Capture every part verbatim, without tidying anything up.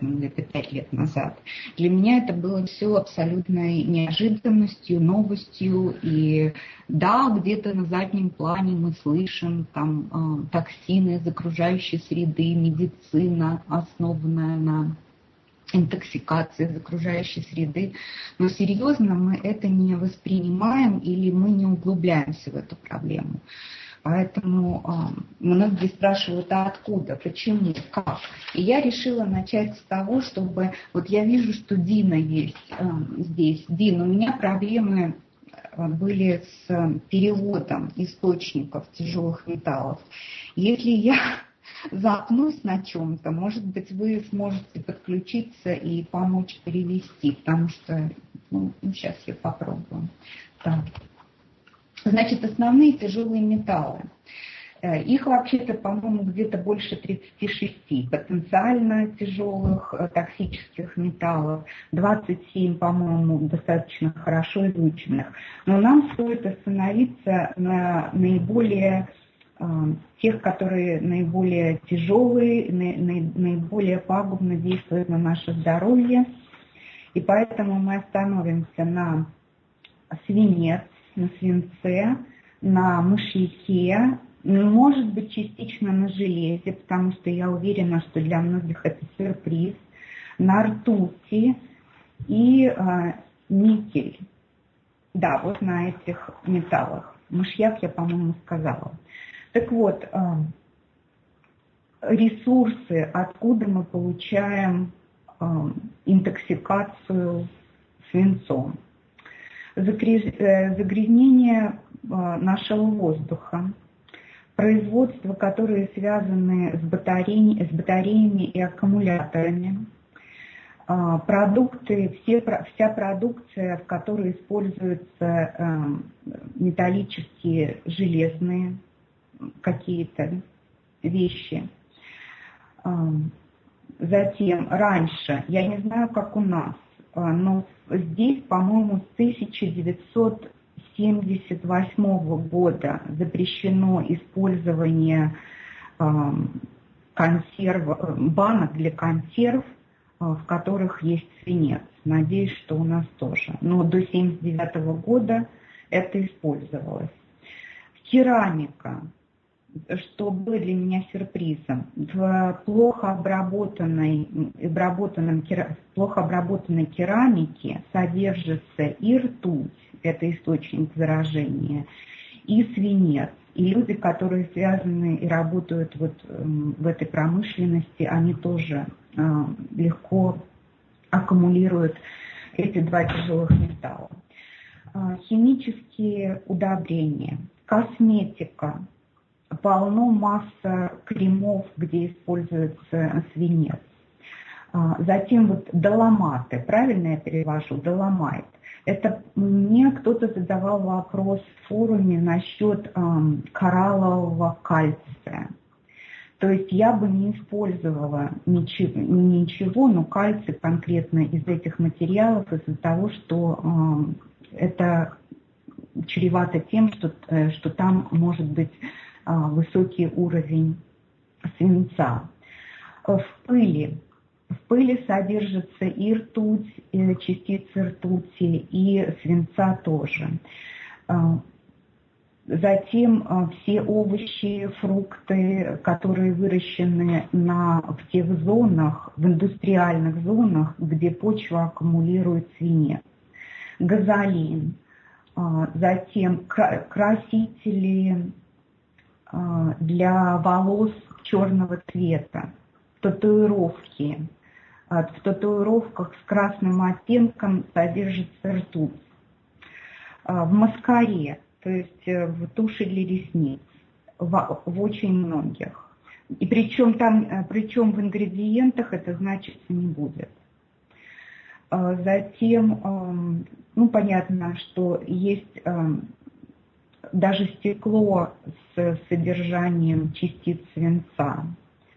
ну, где-то пять лет назад. Для меня это было все абсолютной неожиданностью, новостью. И да, где-то на заднем плане мы слышим там токсины из окружающей среды, медицина, основанная на интоксикации из окружающей среды, но серьезно мы это не воспринимаем или мы не углубляемся в эту проблему. Поэтому э, многие спрашивают, а откуда, почему, как. И я решила начать с того, чтобы... Вот я вижу, что Дина есть э, здесь. Дин, у меня проблемы были с переводом источников тяжелых металлов. Если я запнусь на чем-то, может быть, вы сможете подключиться и помочь перевести, потому что, ну, сейчас я попробую. Так. Значит, основные тяжелые металлы. Их вообще-то, по-моему, где-то больше тридцати шести потенциально тяжелых токсических металлов, двадцать семь, по-моему, достаточно хорошо изученных. Но нам стоит остановиться на наиболее тех, которые наиболее тяжелые, наиболее пагубно действуют на наше здоровье. И поэтому мы остановимся на свинец, на свинце, на мышьяке, может быть, частично на железе, потому что я уверена, что для многих это сюрприз, на ртути и э, никель. Да, вот на этих металлах. Мышьяк я, по-моему, сказала. Так вот, э, ресурсы, откуда мы получаем э, интоксикацию свинцом. Загрязнение нашего воздуха, производство, которые связаны с батареями, с батареями и аккумуляторами, продукты, все, вся продукция, в которой используются металлические, железные какие-то вещи. Затем, раньше, я не знаю, как у нас, но здесь, по-моему, с тысяча девятьсот семьдесят восьмого года запрещено использование э, консерв, банок для консерв, э, в которых есть свинец. Надеюсь, что у нас тоже. Но до семьдесят девятого года это использовалось. Керамика, что было для меня сюрпризом. В плохо обработанной, обработанном, плохо обработанной керамике содержится и ртуть, это источник заражения, и свинец. И люди, которые связаны и работают вот в этой промышленности, они тоже легко аккумулируют эти два тяжелых металла. Химические удобрения, косметика. Полно масса кремов, где используется свинец. Затем вот доломаты, правильно я перевожу, доломайт. Это мне кто-то задавал вопрос в форуме насчет эм, кораллового кальция. То есть я бы не использовала ничего, ничего, но кальций конкретно из этих материалов из-за того, что эм, это чревато тем, что, э, что там может быть высокий уровень свинца. В пыли. В пыли содержится и ртуть, и частицы ртути, и свинца тоже. Затем все овощи, фрукты, которые выращены на, в тех зонах, в индустриальных зонах, где почва аккумулирует свинец. Газолин. Затем красители для волос черного цвета, татуировки. В татуировках с красным оттенком содержится ртуть. В маскаре, то есть в туши для ресниц, в, в очень многих. И причем там, причем в ингредиентах это значиться не будет. Затем, ну понятно, что есть даже стекло с содержанием частиц свинца.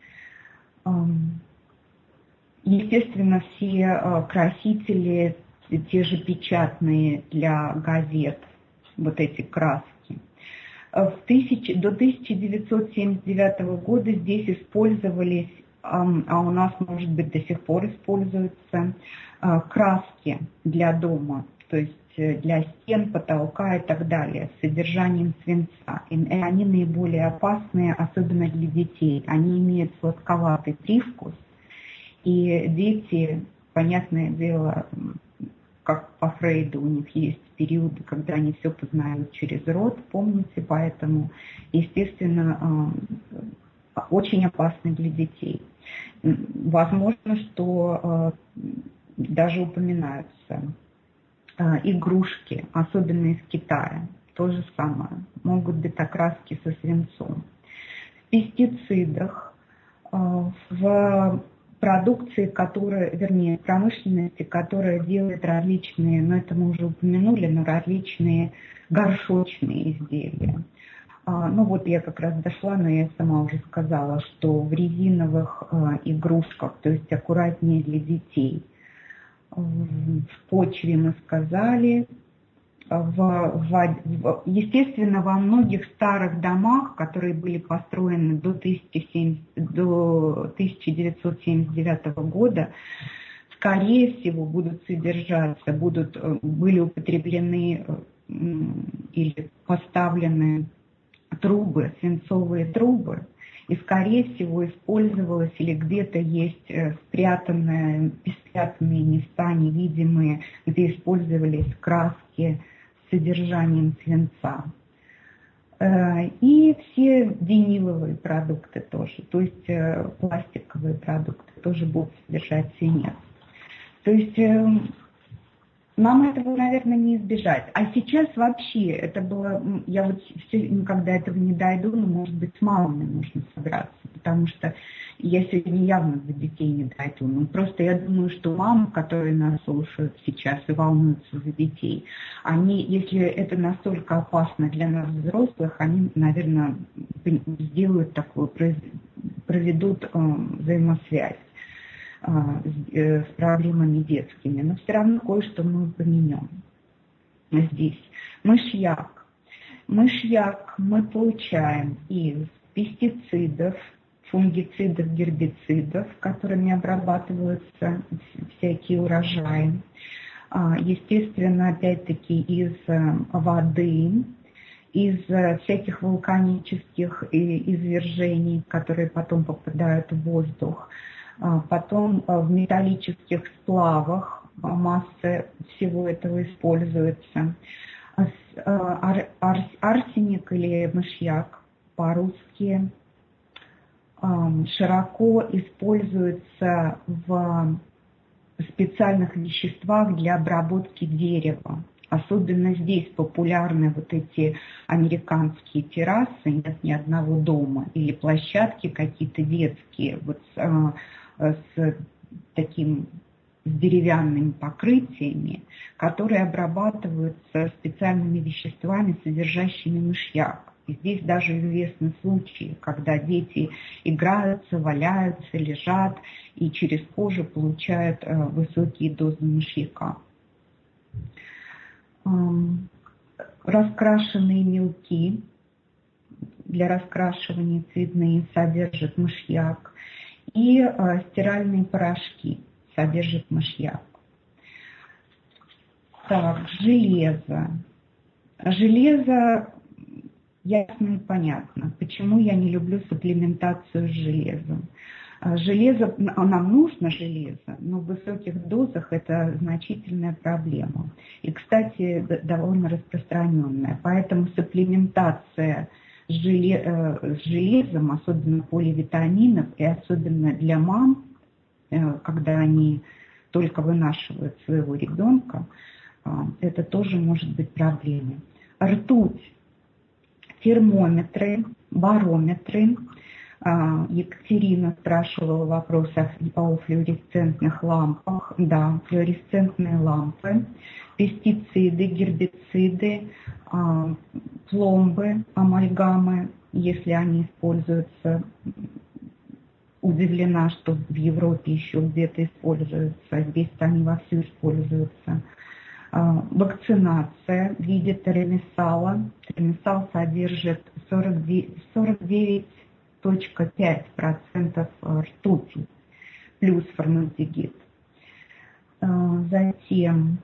Естественно, все красители, те же печатные для газет, вот эти краски. В тысяч, до тысяча девятьсот семьдесят девятого года здесь использовались а у нас, может быть, до сих пор используются краски для дома, то есть для стен, потолка и так далее, с содержанием свинца. И они наиболее опасные, особенно для детей. Они имеют сладковатый привкус, и дети, понятное дело, как по Фрейду, у них есть периоды, когда они все познают через рот, помните, поэтому, естественно, очень опасны для детей. Возможно, что даже упоминаются игрушки, особенно из Китая, то же самое, могут быть окраски со свинцом. В пестицидах, в продукции, которая, вернее, промышленности, которая делает различные, но это мы уже упомянули, но различные горшочные изделия. Ну вот я как раз дошла, но я сама уже сказала, что в резиновых игрушках, то есть аккуратнее для детей, в почве мы сказали, в, в, естественно, во многих старых домах, которые были построены до тысяча девятьсот семьдесят девятого года, скорее всего, будут содержаться, будут, были употреблены или поставлены трубы, свинцовые трубы, и, скорее всего, использовалось или где-то есть спрятанные, спрятанные места, невидимые, где использовались краски с содержанием свинца. И все виниловые продукты тоже, то есть пластиковые продукты тоже будут содержать свинец. То есть нам этого, наверное, не избежать. А сейчас вообще это было, я вот все никогда этого не дойду, но, может быть, с мамами нужно собраться, потому что я сегодня явно за детей не дойду. Ну, просто я думаю, что мамы, которые нас слушают сейчас и волнуются за детей, они, если это настолько опасно для нас, взрослых, они, наверное, сделают такую, проведут взаимосвязь с проблемами детскими, но все равно кое-что мы поменяем здесь. Мышьяк. Мышьяк мы получаем из пестицидов, фунгицидов, гербицидов, которыми обрабатываются всякие урожаи. Естественно, опять-таки из воды, из всяких вулканических извержений, которые потом попадают в воздух. Потом в металлических сплавах масса всего этого используется. Арсеник или мышьяк по-русски широко используется в специальных веществах для обработки дерева. Особенно здесь популярны вот эти американские террасы, нет ни одного дома, или площадки какие-то детские, вот с, с таким с деревянными покрытиями, которые обрабатываются специальными веществами, содержащими мышьяк. И здесь даже известны случаи, когда дети играются, валяются, лежат и через кожу получают высокие дозы мышьяка. Раскрашенные мелки для раскрашивания цветные содержат мышьяк. И э, стиральные порошки содержат мышьяк. Так, железо. Железо, ясно и понятно, почему я не люблю суплементацию с железом. Железо, нам нужно железо, но в высоких дозах это значительная проблема. И, кстати, довольно распространенная. Поэтому суплементация с железом, особенно поливитаминов, и особенно для мам, когда они только вынашивают своего ребенка, это тоже может быть проблемой. Ртуть, термометры, барометры. Екатерина спрашивала вопрос о флуоресцентных лампах. Да, флуоресцентные лампы, пестициды, гербициды, пломбы, амальгамы, если они используются. Удивлена, что в Европе еще где-то используются, здесь они вовсю используются. Вакцинация в виде теремисала. Теремисал содержит сорок девять целых пять десятых процента ртути плюс формальдегид. Затем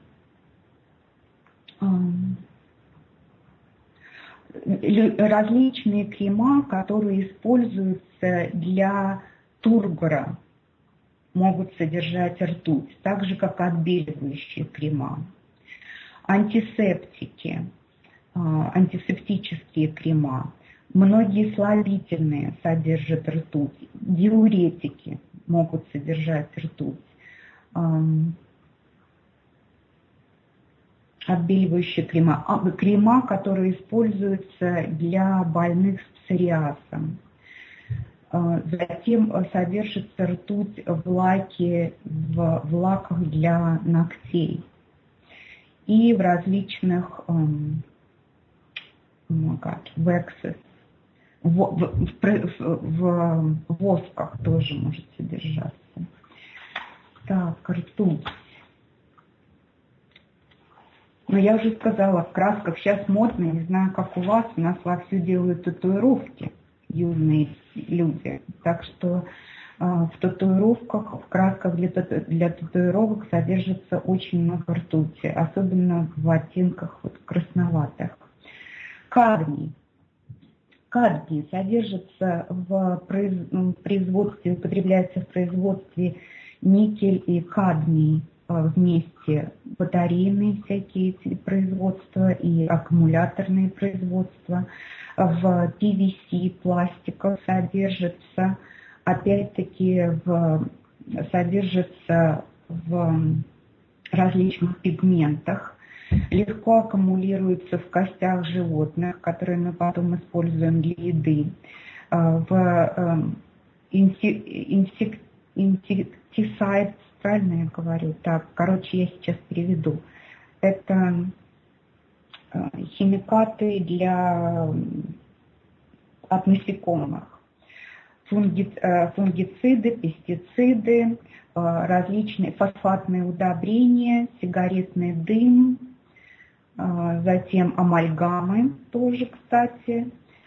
различные крема, которые используются для тургора, могут содержать ртуть, так же как отбеливающие крема. Антисептики, антисептические крема, многие слабительные содержат ртуть, диуретики могут содержать ртуть, отбеливающие крема, крема, которые используются для больных с псориазом. Затем содержится ртуть в лаке, в, в лаках для ногтей и в различных um, oh God, waxes, в, в, в, в, в восках тоже может содержаться. Так, ртуть. Но я уже сказала, в красках сейчас модно, не знаю, как у вас, у нас вовсю делают татуировки юные люди. Так что э, в татуировках, в красках для, тату, для татуировок содержится очень много ртути, особенно в оттенках вот, красноватых. Кадмий. Кадмий содержится в производстве, употребляется в производстве никель и кадмий вместе, батарейные всякие эти производства и аккумуляторные производства. В пи ви си пластиках содержится, опять-таки, в, содержится в различных пигментах, легко аккумулируется в костях животных, которые мы потом используем для еды, в инсек, инсектицид, правильно я говорю? Так, короче, я сейчас переведу. Это химикаты для от насекомых, фунги, фунгициды, пестициды, различные фосфатные удобрения, сигаретный дым, затем амальгамы тоже, кстати,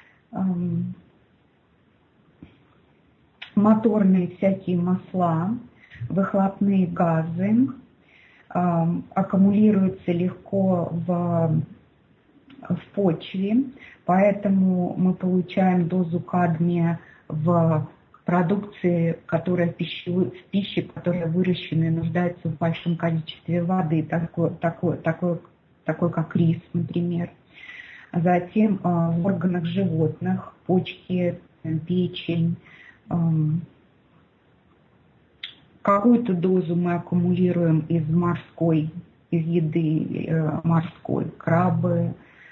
моторные всякие масла, выхлопные газы, аккумулируются легко в в почве, поэтому мы получаем дозу кадмия в продукции, которая в пище, в пище, которая выращена и нуждается в большом количестве воды, такой, такой, такой, такой как рис, например. Затем в органах животных, почки, печень. Какую-то дозу мы аккумулируем из морской, из еды морской, крабы,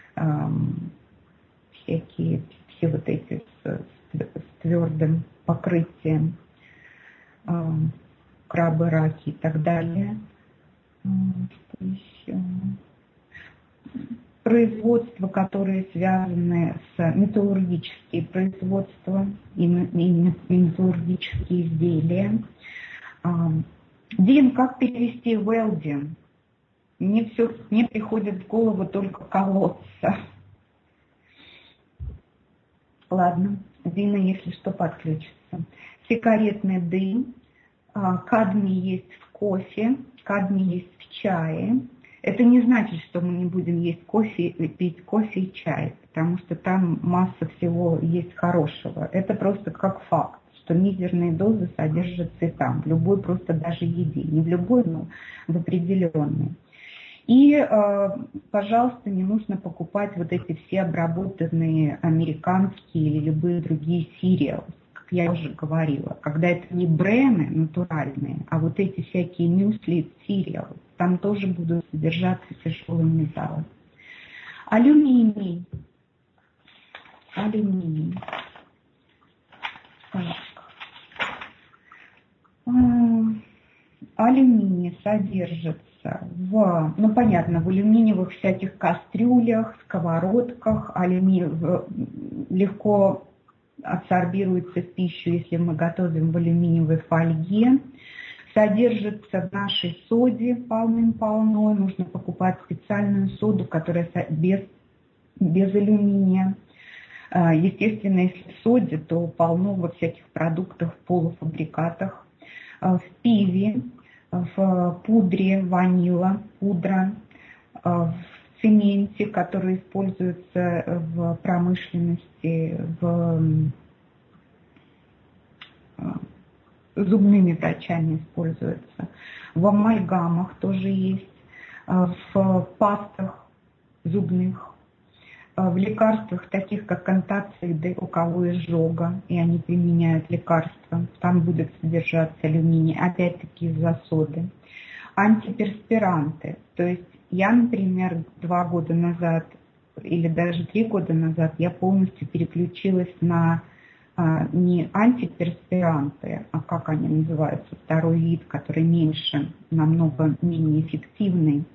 всякие все вот эти с, с твердым покрытием, крабы, раки и так далее. Что еще? Производства, которые связаны с металлургические производства и металлургические изделия. Дин, как перевести welding? Мне все, мне приходит в голову только колодца. Ладно, Дина, если что, подключится. Сигаретный дым, кадмий есть в кофе, кадмий есть в чае. Это не значит, что мы не будем есть кофе, пить кофе и чай, потому что там масса всего есть хорошего. Это просто как факт, что мизерные дозы содержатся и там, в любой просто даже еде. Не в любой, но в определенной. И, пожалуйста, не нужно покупать вот эти все обработанные американские или любые другие cereals, как я уже говорила. Когда это не брены натуральные, а вот эти всякие мюсли cereals, там тоже будут содержаться тяжелые металлы. Алюминий. Алюминий. Так. Алюминий содержится в, ну понятно, в алюминиевых всяких кастрюлях, сковородках. Алюминий легко адсорбируется в пищу, если мы готовим в алюминиевой фольге. Содержится в нашей соде полным-полно. Нужно покупать специальную соду, которая без, без алюминия. Естественно, если в соде, то полно во всяких продуктах, полуфабрикатах, в пиве, в пудре, ванила, пудра, в цементе, который используется в промышленности, в зубными врачами используется, в амальгамах тоже есть, в пастах зубных, в лекарствах, таких как антациды, у кого изжога, и они применяют лекарства, там будет содержаться алюминий, опять-таки из-за соды. Антиперспиранты, то есть я, например, два года назад или даже три года назад я полностью переключилась на а, не антиперспиранты, а как они называются, второй вид, который меньше, намного менее эффективный,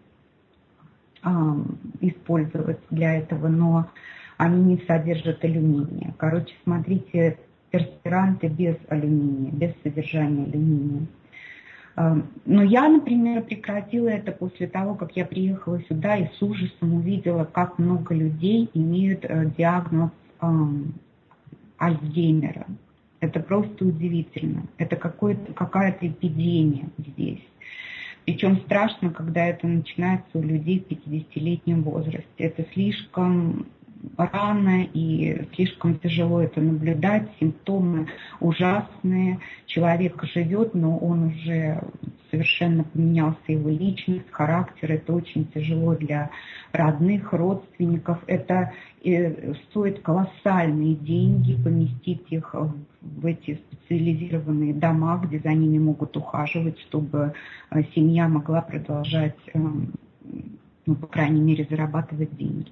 использовать для этого, но они не содержат алюминия. Короче, смотрите, перспиранты без алюминия, без содержания алюминия. Но я, например, прекратила это после того, как я приехала сюда и с ужасом увидела, как много людей имеют диагноз Альцгеймера. Это просто удивительно. Это какая-то эпидемия здесь. Причем страшно, когда это начинается у людей в пятидесятилетнем возрасте. Это слишком рано и слишком тяжело это наблюдать. Симптомы ужасные. Человек живет, но он уже совершенно поменялся, его личность, характер. Это очень тяжело для родных, родственников. Это стоит колоссальные деньги поместить их в эти специализированные дома, где за ними могут ухаживать, чтобы семья могла продолжать, ну, по крайней мере, зарабатывать деньги.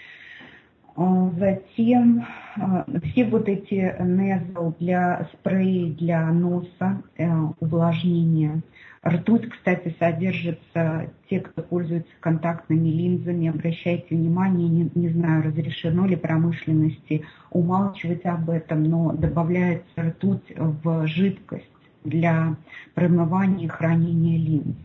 Затем все вот эти незл для спреи для носа, увлажнения. Ртуть, кстати, содержится, те, кто пользуется контактными линзами, обращайте внимание, не, не знаю, разрешено ли промышленности умалчивать об этом, но добавляется ртуть в жидкость для промывания и хранения линз.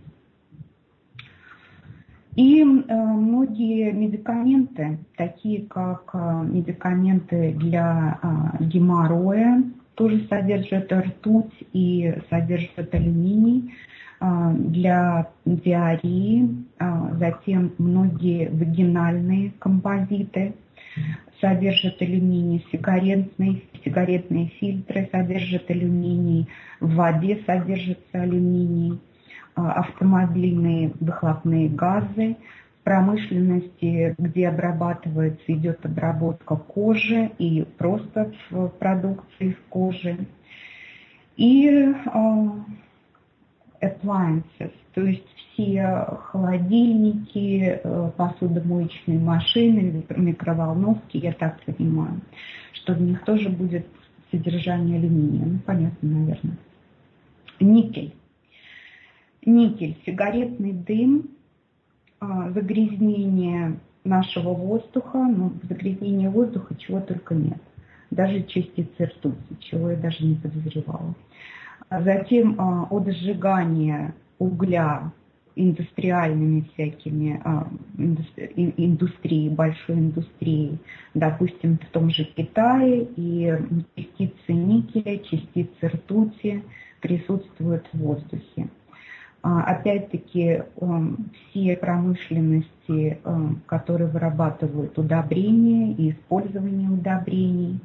И э, многие медикаменты, такие как э, медикаменты для э, геморроя, тоже содержат ртуть и содержат алюминий, э, для диареи, э, затем многие вагинальные композиты содержат алюминий, сигаретные, сигаретные фильтры содержат алюминий, в воде содержится алюминий, автомобильные выхлопные газы, в промышленности, где обрабатывается, идет обработка кожи и просто в продукции в коже. И uh, appliances, то есть все холодильники, посудомоечные машины, микроволновки, я так понимаю, что в них тоже будет содержание алюминия. Ну, понятно, наверное. Никель. Никель, сигаретный дым, загрязнение нашего воздуха, ну, загрязнение воздуха чего только нет. Даже частицы ртути, чего я даже не подозревала. Затем от сжигания угля индустриальными всякими индустрией, большой индустрией, допустим, в том же Китае, и частицы никеля, частицы ртути присутствуют в воздухе. Опять-таки, все промышленности, которые вырабатывают удобрения и использование удобрений,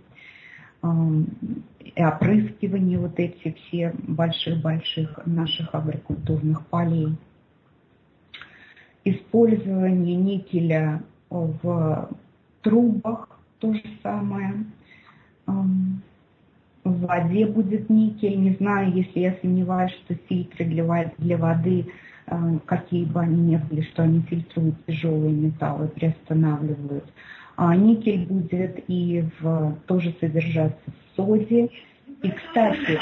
и опрыскивание вот эти все больших-больших наших агрокультурных полей, использование никеля в трубах, то же самое. В воде будет никель. Не знаю, если я сомневаюсь, что фильтры для, для воды, какие бы они ни были, что они фильтруют тяжелые металлы, приостанавливают. А никель будет и в, тоже содержаться в соде. И, кстати,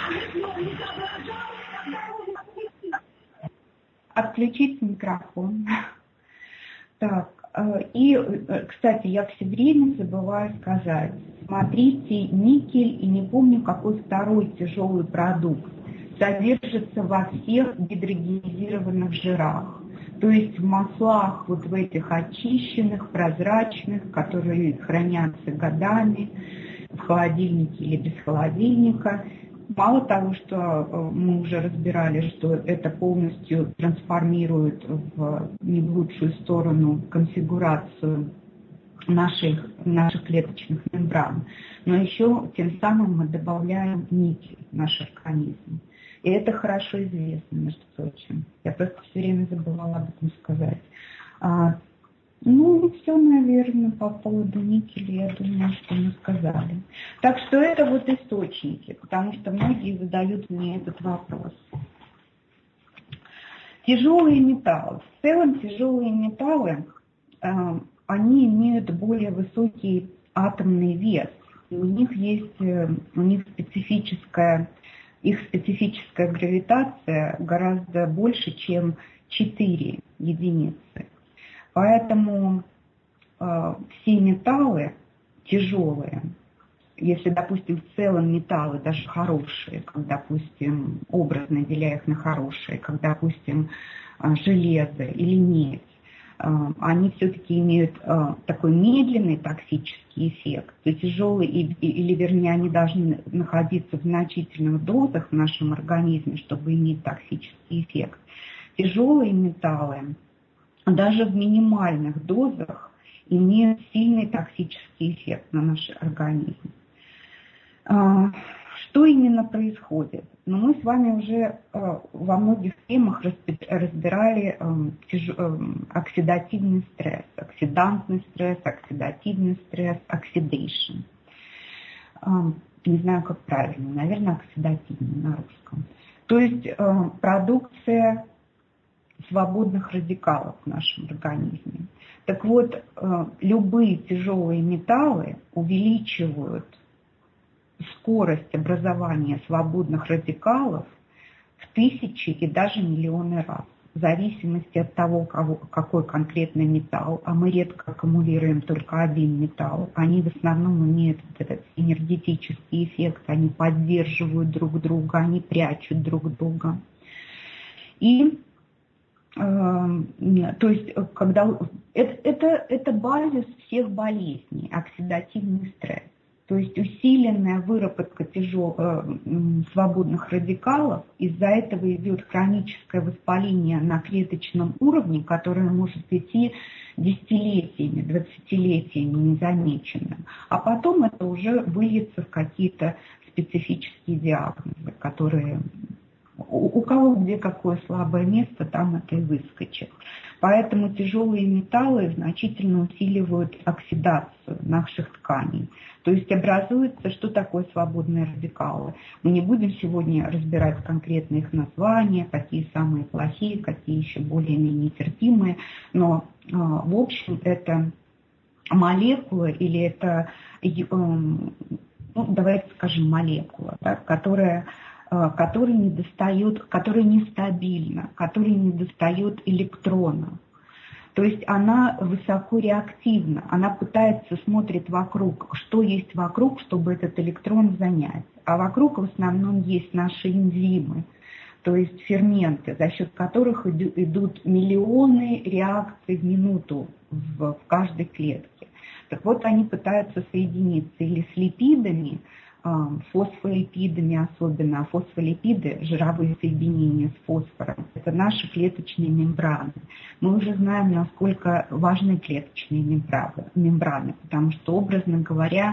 отключить микрофон. Так. И, кстати, я все время забываю сказать, смотрите, никель и не помню какой второй тяжелый продукт содержится во всех гидрогенизированных жирах. То есть в маслах, вот в этих очищенных, прозрачных, которые хранятся годами в холодильнике или без холодильника, мало того, что мы уже разбирали, что это полностью трансформирует в не в лучшую сторону конфигурацию наших, наших клеточных мембран, но еще тем самым мы добавляем никель в наш организм. И это хорошо известно, между прочим. Я просто все время забывала об этом сказать. А, ну и все, наверное, по поводу никеля, я думаю, что мы сказали. Так что это вот источники, потому что многие задают мне этот вопрос. Тяжелые металлы. В целом тяжелые металлы, а, они имеют более высокий атомный вес. И у них есть, у них специфическая Их специфическая гравитация гораздо больше, чем четыре единицы. Поэтому э, все металлы тяжелые, если, допустим, в целом металлы даже хорошие, как, допустим, образно деля их на хорошие, как, допустим, железо или медь, они все-таки имеют такой медленный токсический эффект, то тяжелые, или вернее они должны находиться в значительных дозах в нашем организме, чтобы иметь токсический эффект. Тяжелые металлы даже в минимальных дозах имеют сильный токсический эффект на наш организм. Что именно происходит? Ну, мы с вами уже э, во многих темах разбирали э, тяж... э, оксидативный стресс, оксидантный стресс, оксидативный стресс, оксидейшн. Э, не знаю, как правильно, наверное, оксидативный на русском. То есть э, продукция свободных радикалов в нашем организме. Так вот, э, любые тяжелые металлы увеличивают скорость образования свободных радикалов в тысячи и даже миллионы раз, в зависимости от того, кого, какой конкретный металл, а мы редко аккумулируем только один металл, они в основном имеют вот этот энергетический эффект, они поддерживают друг друга, они прячут друг друга. И э, то есть, когда это, это, это базис всех болезней, оксидативный стресс. То есть усиленная выработка тяжел, э, свободных радикалов, из-за этого идет хроническое воспаление на клеточном уровне, которое может идти десятилетиями, двадцатилетиями незамеченным. А потом это уже выльется в какие-то специфические диагнозы, которые у, у кого где какое слабое место, там это и выскочит. Поэтому тяжелые металлы значительно усиливают оксидацию наших тканей. То есть образуется, что такое свободные радикалы. Мы не будем сегодня разбирать конкретно их названия, какие самые плохие, какие еще более-менее терпимые, но в общем это молекула или это, ну, давайте скажем, молекула, да, которая который не достает, который нестабильна, который не достает электрона. То есть она высокореактивна, она пытается, смотрит вокруг, что есть вокруг, чтобы этот электрон занять. А вокруг в основном есть наши энзимы, то есть ферменты, за счет которых идут миллионы реакций в минуту в, в каждой клетке. Так вот, они пытаются соединиться или с липидами, фосфолипидами особенно, а фосфолипиды, жировые соединения с фосфором, это наши клеточные мембраны. Мы уже знаем, насколько важны клеточные мембраны, мембраны, потому что, образно говоря,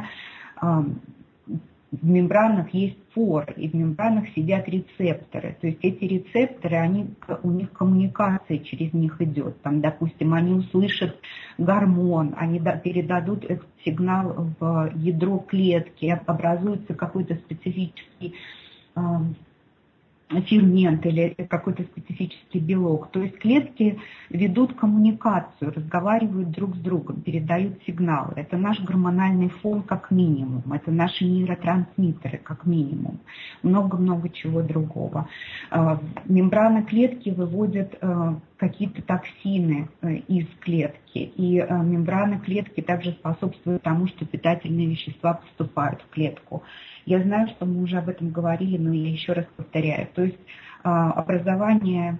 в мембранах есть поры, и в мембранах сидят рецепторы. То есть эти рецепторы, они, у них коммуникация через них идет. Там, допустим, они услышат гормон, они передадут этот сигнал в ядро клетки, образуется какой-то специфический э, фермент или какой-то специфический белок. То есть клетки ведут коммуникацию, разговаривают друг с другом, передают сигналы. Это наш гормональный фон как минимум, это наши нейротрансмиттеры как минимум, много-много чего другого. Мембраны клетки выводят какие-то токсины из клетки, и мембраны клетки также способствуют тому, что питательные вещества поступают в клетку. Я знаю, что мы уже об этом говорили, но я еще раз повторяю. То есть образование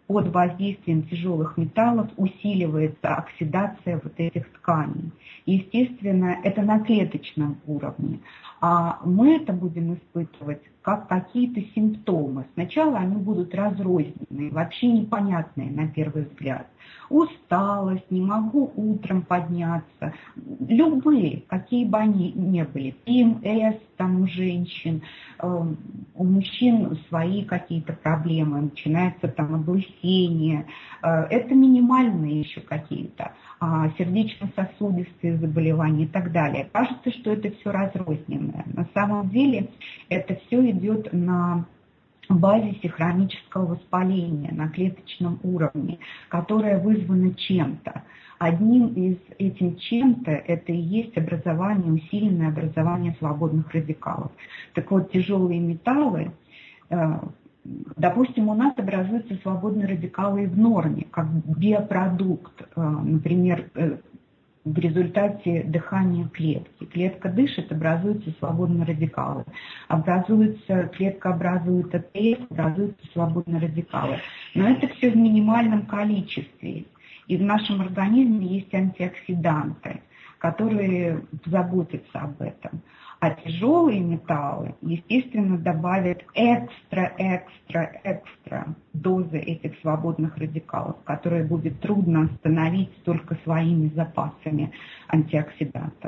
под воздействием тяжелых металлов усиливается оксидация вот этих тканей. Естественно, это на клеточном уровне. А мы это будем испытывать как какие-то симптомы. Сначала они будут разрозненные, вообще непонятные на первый взгляд. Усталость, не могу утром подняться. Любые, какие бы они ни были. пи эм эс там у женщин, э, у мужчин свои какие-то проблемы, начинается там облысение. Э, это минимальные еще какие-то. А сердечно-сосудистые заболевания и так далее. Кажется, что это все разрозненное. На самом деле это все идет на базисе хронического воспаления на клеточном уровне, которое вызвано чем-то. Одним из этим чем-то это и есть образование, усиленное образование свободных радикалов. Так вот, тяжелые металлы, допустим, у нас образуются свободные радикалы и в норме, как биопродукт, например, в результате дыхания клетки. Клетка дышит, образуются свободные радикалы. Образуется, клетка образует АТФ, образуются свободные радикалы. Но это все в минимальном количестве. И в нашем организме есть антиоксиданты, которые заботятся об этом. А тяжелые металлы, естественно, добавят экстра-экстра-экстра дозы этих свободных радикалов, которые будет трудно остановить только своими запасами антиоксидантов.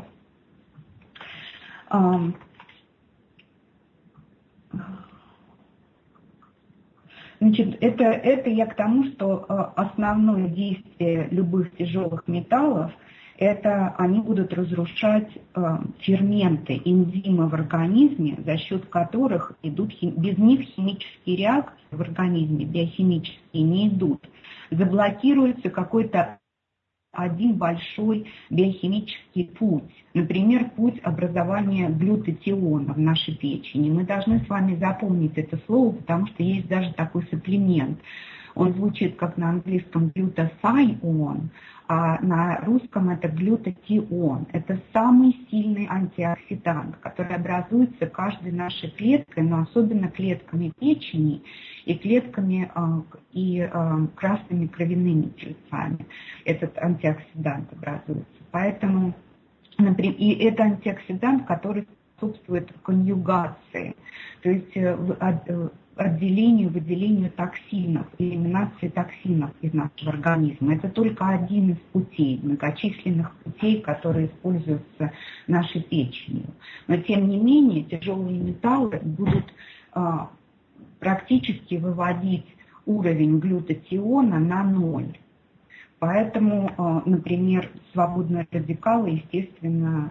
Значит, это, это я к тому, что основное действие любых тяжелых металлов – это они будут разрушать э, ферменты, энзимы в организме, за счет которых идут, без них химические реакции в организме, биохимические, не идут. Заблокируется какой-то один большой биохимический путь, например, путь образования глютатиона в нашей печени. Мы должны с вами запомнить это слово, потому что есть даже такой сапплемент. Он звучит как на английском глютасион, а на русском это глютатион. Это самый сильный антиоксидант, который образуется каждой нашей клеткой, но особенно клетками печени и клетками и красными кровяными телецами. Этот антиоксидант образуется. Поэтому, например, и это антиоксидант, который способствует конъюгации, то есть отделению, выделению токсинов, элиминации токсинов из нашего организма. Это только один из путей, многочисленных путей, которые используются нашей печенью. Но тем не менее тяжелые металлы будут а, практически выводить уровень глютатиона на ноль. Поэтому, а, например, свободные радикалы, естественно,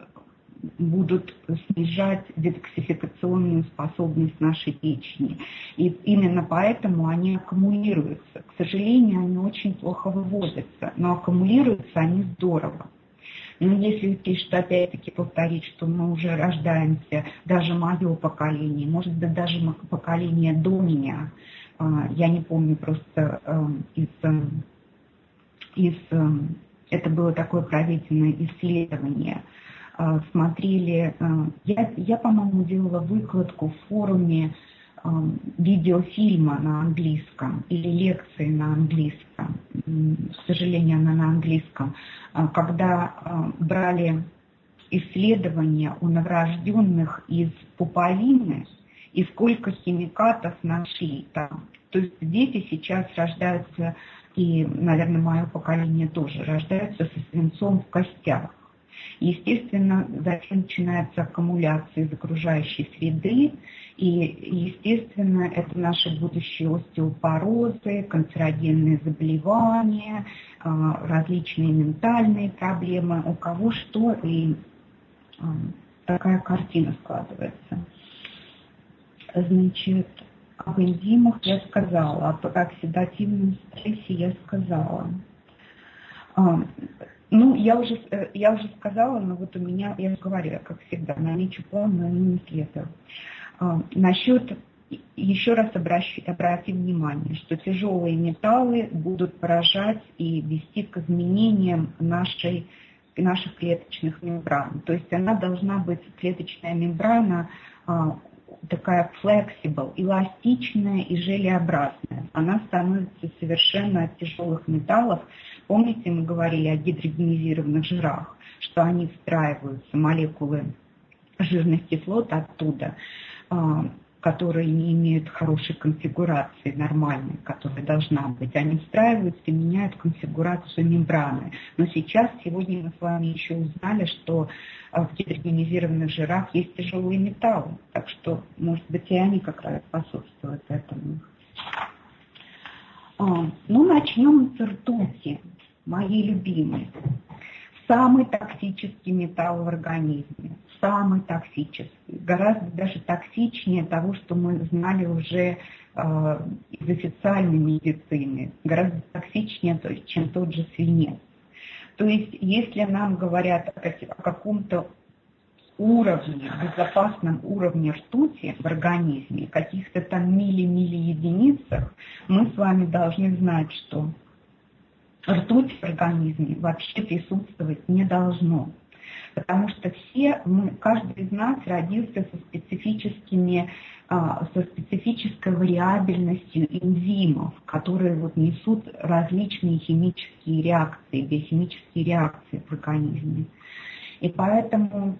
будут снижать детоксификационную способность нашей печени. И именно поэтому они аккумулируются. К сожалению, они очень плохо выводятся, но аккумулируются они здорово. Но если учесть, что опять-таки повторить, что мы уже рождаемся, даже мое поколение, может быть, даже поколение до меня, я не помню просто из... из это было такое проведенное исследование, смотрели, я, я по-моему, делала выкладку в форуме э, видеофильма на английском или лекции на английском, к сожалению, она на английском, когда э, брали исследования у новорожденных из пуповины и сколько химикатов нашли там. То есть дети сейчас рождаются, и, наверное, мое поколение тоже, рождаются со свинцом в костях. Естественно, затем начинается аккумуляция из окружающей среды, и, естественно, это наши будущие остеопорозы, канцерогенные заболевания, различные ментальные проблемы, у кого что, и такая картина складывается. Значит, об энзимах я сказала, об оксидативном стрессе я сказала. Ну, я уже, я уже сказала, но вот у меня, я же говорю, как всегда, наличие полного иммунитета. Насчет, еще раз обращу, обрати внимание, что тяжелые металлы будут поражать и вести к изменениям нашей, наших клеточных мембран. То есть она должна быть, клеточная мембрана, такая flexible, эластичная и желеобразная. Она становится совершенно от тяжелых металлов. Помните, мы говорили о гидрогенизированных жирах, что они встраиваются, молекулы жирных кислот оттуда, которые не имеют хорошей конфигурации, нормальной, которая должна быть. Они встраиваются и меняют конфигурацию мембраны. Но сейчас, сегодня мы с вами еще узнали, что в гидрогенизированных жирах есть тяжелые металлы. Так что, может быть, и они как раз способствуют этому. Ну, начнем с ртути, моей любимой. Самый токсический металл в организме. Самый токсический. Гораздо даже токсичнее того, что мы знали уже э, из официальной медицины. Гораздо токсичнее, то есть, чем тот же свинец. То есть, если нам говорят о, о каком-то уровне, безопасном уровне ртути в организме, каких-то там милли-милли-единицах, мы с вами должны знать, что ртуть в организме вообще присутствовать не должно. Потому что все, мы, каждый из нас родился со специфическими, со специфической вариабельностью энзимов, которые вот несут различные химические реакции, биохимические реакции в организме. И поэтому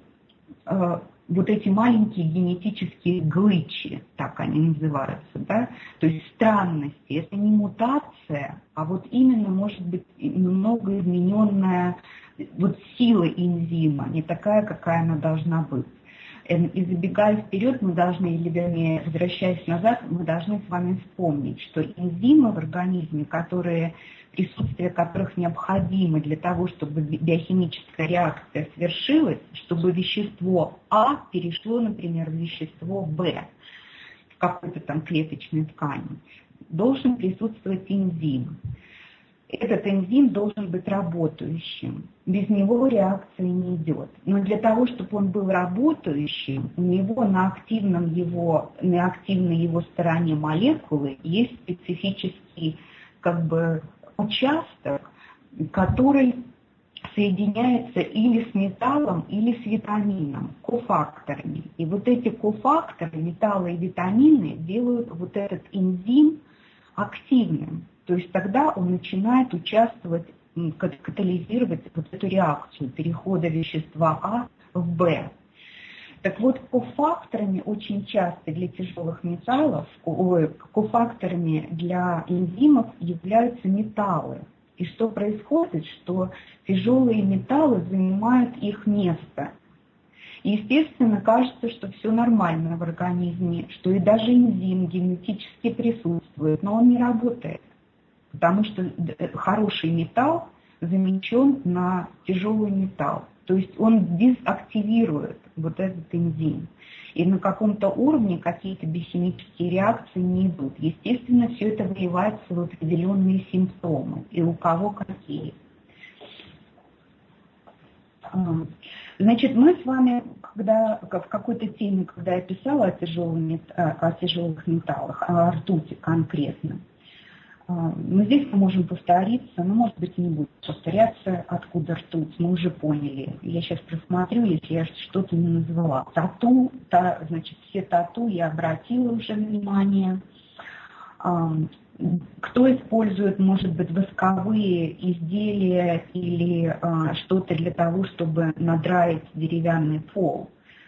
вот эти маленькие генетические глычи, так они называются, да, то есть странности, это не мутация, а вот именно может быть немного измененная вот сила энзима, не такая, какая она должна быть. И забегая вперед, мы должны, или вернее, возвращаясь назад, мы должны с вами вспомнить, что энзимы в организме, которые, присутствие которых необходимо для того, чтобы биохимическая реакция свершилась, чтобы вещество А перешло, например, в вещество Б в какой-то там клеточной ткани, должен присутствовать энзим. Этот энзим должен быть работающим. Без него реакция не идет. Но для того, чтобы он был работающим, у него на, активном его, на активной его стороне молекулы есть специфический как бы, участок, который соединяется или с металлом, или с витамином, кофакторами. И вот эти кофакторы, металлы и витамины, делают вот этот энзим активным. То есть тогда он начинает участвовать, катализировать вот эту реакцию перехода вещества А в Б. Так вот, кофакторами очень часто для тяжелых металлов, кофакторами для энзимов являются металлы. И что происходит, что тяжелые металлы занимают их место. И, естественно, кажется, что все нормально в организме, что и даже энзим генетически присутствует, но он не работает. Потому что хороший металл заменен на тяжелый металл. То есть он дезактивирует вот этот энзим. И на каком-то уровне какие-то биохимические реакции не идут. Естественно, все это выливается в определенные симптомы. И у кого какие. Значит, мы с вами, когда в какой-то теме, когда я писала о тяжелых, о тяжелых металлах, о ртути конкретно, но здесь мы можем повториться, но, может быть, и не будет повторяться, откуда ртуть, мы уже поняли. Я сейчас просмотрю, если я что-то не назвала. Тату, та, значит, все тату я обратила уже внимание. Кто использует, может быть, восковые изделия или что-то для того, чтобы надраить деревянный пол,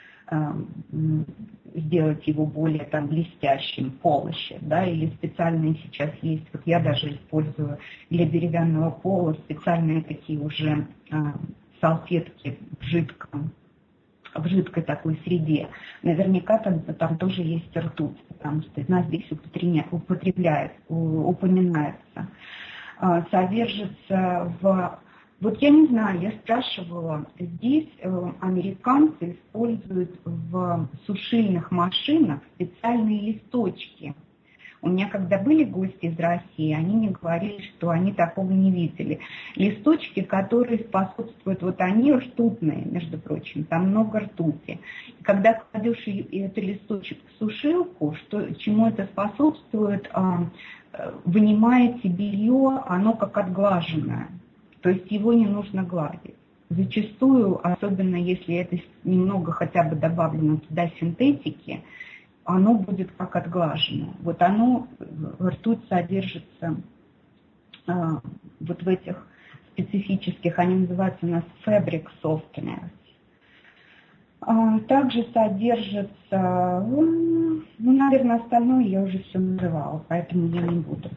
сделать его более там блестящим, полощем, да, или специальные сейчас есть, вот я даже использую для деревянного пола специальные такие уже а, салфетки в жидком, в жидкой такой среде. Наверняка там, там тоже есть ртуть, потому что она здесь употребляется, упоминается. А, содержится в... Вот я не знаю, я спрашивала, здесь э, американцы используют в сушильных машинах специальные листочки. У меня когда были гости из России, они мне говорили, что они такого не видели. Листочки, которые способствуют, вот они ртутные, между прочим, там много ртути. И когда кладешь этот листочек в сушилку, что, чему это способствует, э, вынимаете белье, оно как отглаженное. То есть его не нужно гладить. Зачастую, особенно если это немного хотя бы добавлено туда синтетики, оно будет как отглажено. Вот оно, ртуть содержится а, вот в этих специфических, они называются у нас fabric softeners. А, также содержится, ну, наверное, остальное я уже все называла, поэтому я не буду.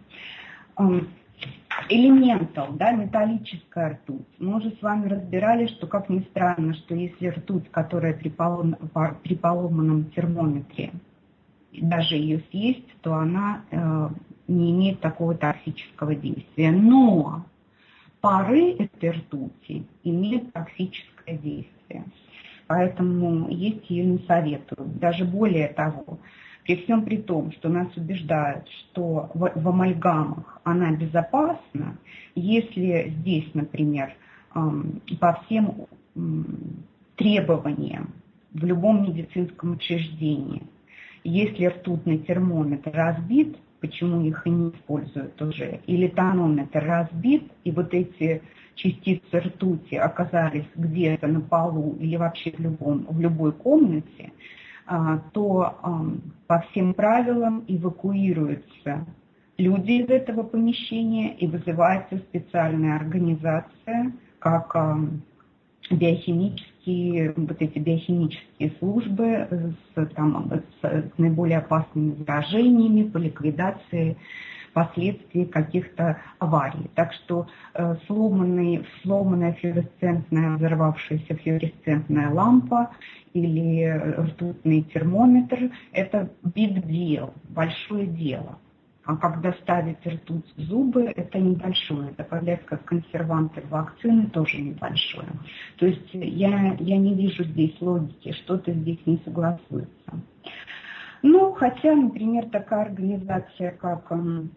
Элементал, да, металлическая ртуть. Мы уже с вами разбирали, что, как ни странно, что если ртуть, которая при, полом, при поломанном термометре, даже ее съесть, то она э, не имеет такого токсического действия. Но пары этой ртути имеют токсическое действие. Поэтому есть ее не советую. Даже более того, при всем при том, что нас убеждают, что в, в амальгамах она безопасна, если здесь, например, эм, по всем эм, требованиям в любом медицинском учреждении, если ртутный термометр разбит, почему их и не используют уже, или тонометр разбит, и вот эти частицы ртути оказались где-то на полу или вообще в, любом, в любой комнате, то по всем правилам эвакуируются люди из этого помещения и вызывается специальная организация, как биохимические, вот эти биохимические службы с, там, с наиболее опасными заражениями по ликвидации последствий каких-то аварий. Так что э, сломанный, сломанная флуоресцентная, взорвавшаяся флуоресцентная лампа или ртутный термометр – это big deal, большое дело. А когда ставить ртуть в зубы, это небольшое. Добавлять как консерванты в вакцины тоже небольшое. То есть я, я не вижу здесь логики, что-то здесь не согласуется. Ну, хотя, например, такая организация, как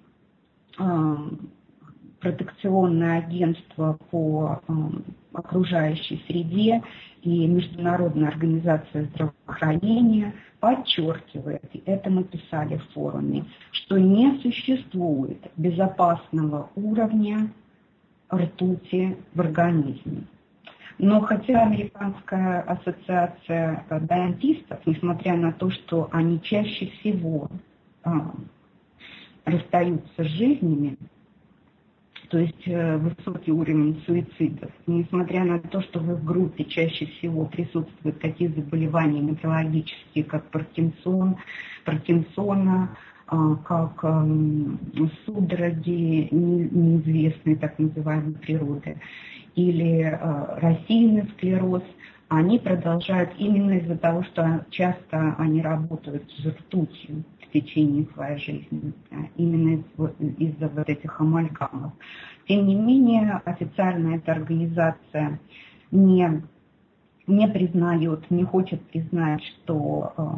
э, протекционное агентство по э, окружающей среде и Международная организация здравоохранения подчеркивает, и это мы писали в форуме, что не существует безопасного уровня ртути в организме. Но хотя Американская ассоциация дантистов, несмотря на то, что они чаще всего а, расстаются с жизнями, то есть э, высокий уровень суицидов, несмотря на то, что в их группе чаще всего присутствуют такие заболевания неврологические, как Паркинсон, Паркинсона, э, как э, судороги не, неизвестной так называемой природы, или э, рассеянный склероз, они продолжают именно из-за того, что часто они работают с ртутью в течение своей жизни, именно из-за вот этих амальгамов. Тем не менее, официально эта организация не, не признает, не хочет признать, что э,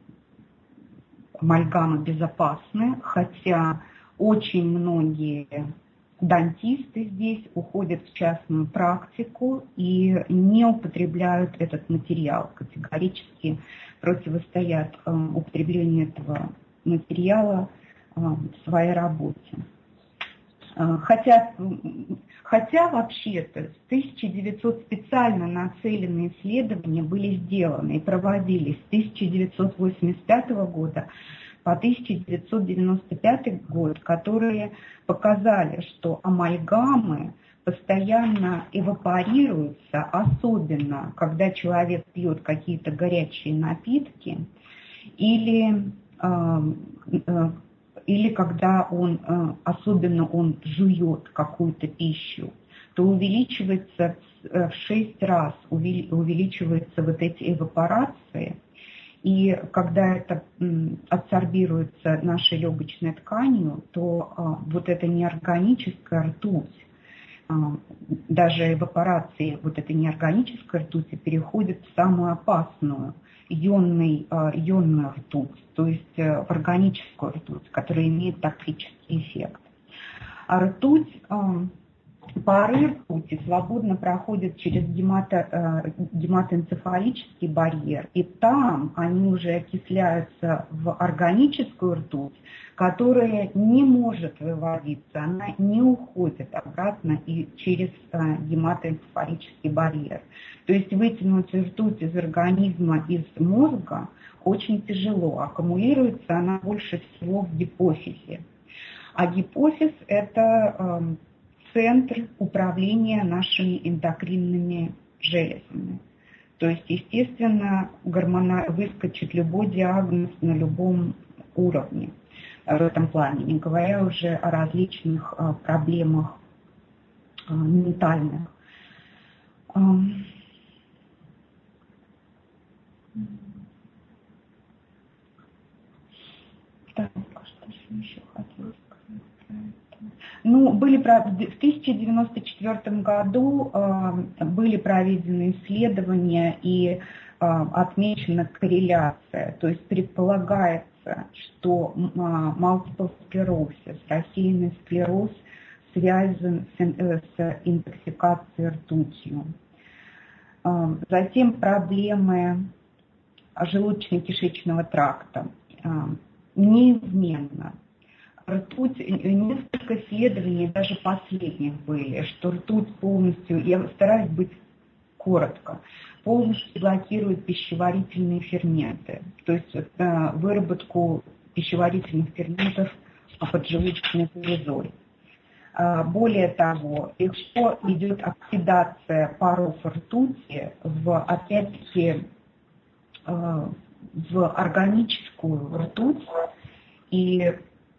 амальгамы безопасны, хотя очень многие дантисты здесь уходят в частную практику и не употребляют этот материал, категорически противостоят э, употреблению этого материала э, в своей работе. Э, хотя, хотя вообще-то с тысяча девятисотого специально нацеленные исследования были сделаны и проводились с тысяча девятьсот восемьдесят пятого года по тысяча девятьсот девяносто пятый год, которые показали, что амальгамы постоянно эвапорируются, особенно когда человек пьет какие-то горячие напитки или, э, э, или когда он, э, особенно он жует какую-то пищу, то увеличивается в шесть раз, увеличиваются вот эти эвапорации. И когда это адсорбируется нашей легочной тканью, то а, вот эта неорганическая ртуть, а, даже эвапорации вот этой неорганической ртути переходит в самую опасную ионный, а, ионную ртуть, то есть а, в органическую ртуть, которая имеет токсический эффект. А ртуть а, пары ртути свободно проходят через гемато, гематоэнцефалический барьер, и там они уже окисляются в органическую ртуть, которая не может выводиться, она не уходит обратно и через гематоэнцефалический барьер. То есть вытянуть ртуть из организма, из мозга очень тяжело, аккумулируется она больше всего в гипофизе. А гипофиз – это центр управления нашими эндокринными железами. То есть, естественно, гормона... выскочит любой диагноз на любом уровне в этом плане, не говоря уже о различных проблемах ментальных. Так, что же еще хотела сказать про это? Ну, были, в тысяча девятьсот девяносто четвёртом году э, были проведены исследования и э, отмечена корреляция. То есть предполагается, что э, multiple sclerosis, рассеянный склероз, связан с, э, с интоксикацией ртутью. Э, затем проблемы желудочно-кишечного тракта. Э, неизменно. Ртуть, несколько исследований, даже последних были, что ртуть полностью, я стараюсь быть коротко, полностью блокирует пищеварительные ферменты, то есть э, выработку пищеварительных ферментов поджелудочной железой. Э, более того, легко идет оксидация паров ртути в, опять-таки, э, в органическую ртуть, и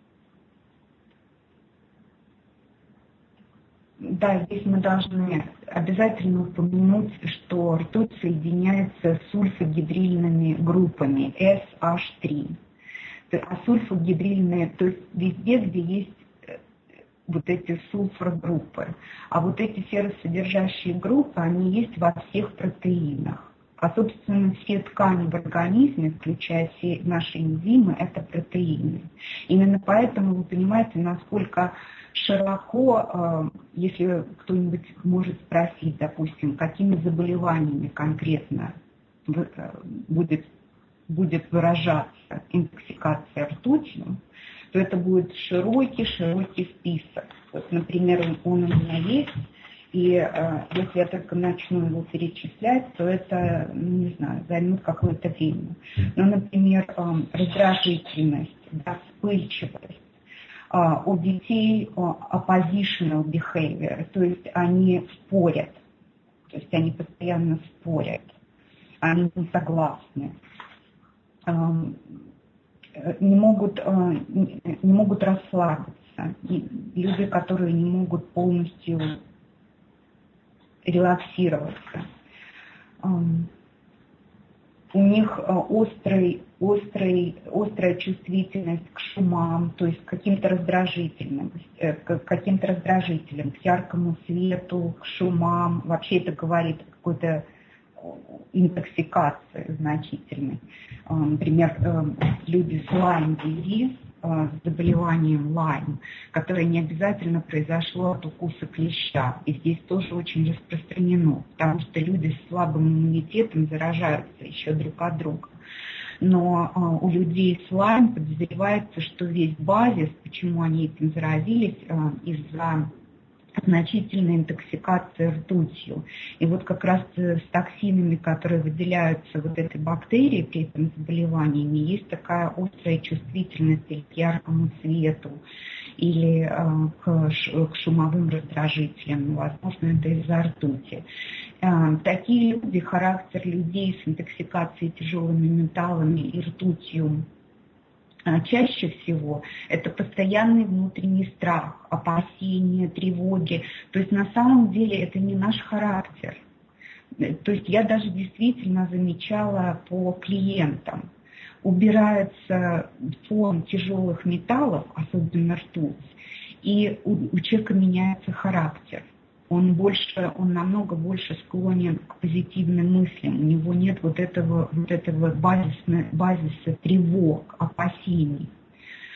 да, здесь мы должны обязательно упомянуть, что ртуть соединяется с сульфогидрильными группами эс эйч три. А сульфогидрильные, то есть везде, где есть вот эти сульфор-группы. А вот эти серосодержащие группы, они есть во всех протеинах. А, собственно, все ткани в организме, включая все наши энзимы, это протеины. Именно поэтому вы понимаете, насколько широко, если кто-нибудь может спросить, допустим, какими заболеваниями конкретно будет, будет выражаться интоксикация ртутью, то это будет широкий-широкий список. Вот, например, он у меня есть. И э, если я только начну его перечислять, то это, не знаю, займет какое-то время. Ну, например, э, раздражительность, да, вспыльчивость. Э, у детей э, oppositional behavior, то есть они спорят, то есть они постоянно спорят, они не согласны. Э, не могут, э, не могут расслабиться. И люди, которые не могут полностью релаксироваться. У них острый, острый, острая чувствительность к шумам, то есть к каким-то раздражителям, к каким-то раздражителям, к яркому свету, к шумам. Вообще это говорит о какой-то интоксикации значительной. Например, люди с Lyme-диз, с заболеванием Lyme, которое не обязательно произошло от укуса клеща. И здесь тоже очень распространено, потому что люди с слабым иммунитетом заражаются еще друг от друга. Но у людей с Lyme подозревается, что весь базис, почему они этим заразились, из-за значительной интоксикации ртутью. И вот как раз с токсинами, которые выделяются вот этой бактерией при этом заболевании, есть такая острая чувствительность или к яркому свету, или э, к, к шумовым раздражителям. Возможно, это из-за ртути. Э, такие люди, характер людей с интоксикацией тяжелыми металлами и ртутью, чаще всего это постоянный внутренний страх, опасения, тревоги. То есть на самом деле это не наш характер. То есть я даже действительно замечала по клиентам. Убирается фон тяжелых металлов, особенно ртуть, и у, у человека меняется характер. Он больше, он намного больше склонен к позитивным мыслям. У него нет вот этого, вот этого базиса, базиса тревог, опасений.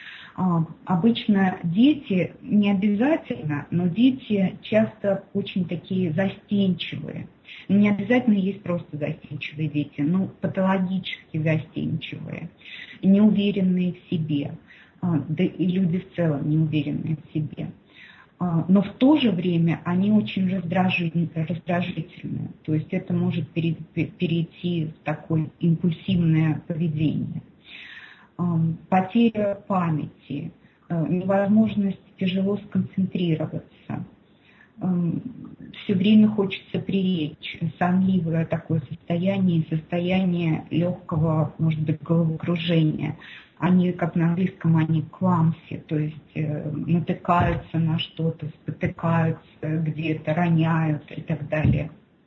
Обычно дети, не обязательно, но дети часто очень такие застенчивые. Не обязательно есть просто застенчивые дети, но патологически застенчивые, неуверенные в себе, да и люди в целом неуверенные в себе. Но в то же время они очень раздражительные, то есть это может перейти в такое импульсивное поведение. Потеря памяти, невозможность тяжело сконцентрироваться, все время хочется прилечь, сонливое такое состояние, состояние легкого, может быть, головокружения. Они, как на английском, они clumsy, то есть натыкаются на что-то, спотыкаются где-то, роняют и так далее.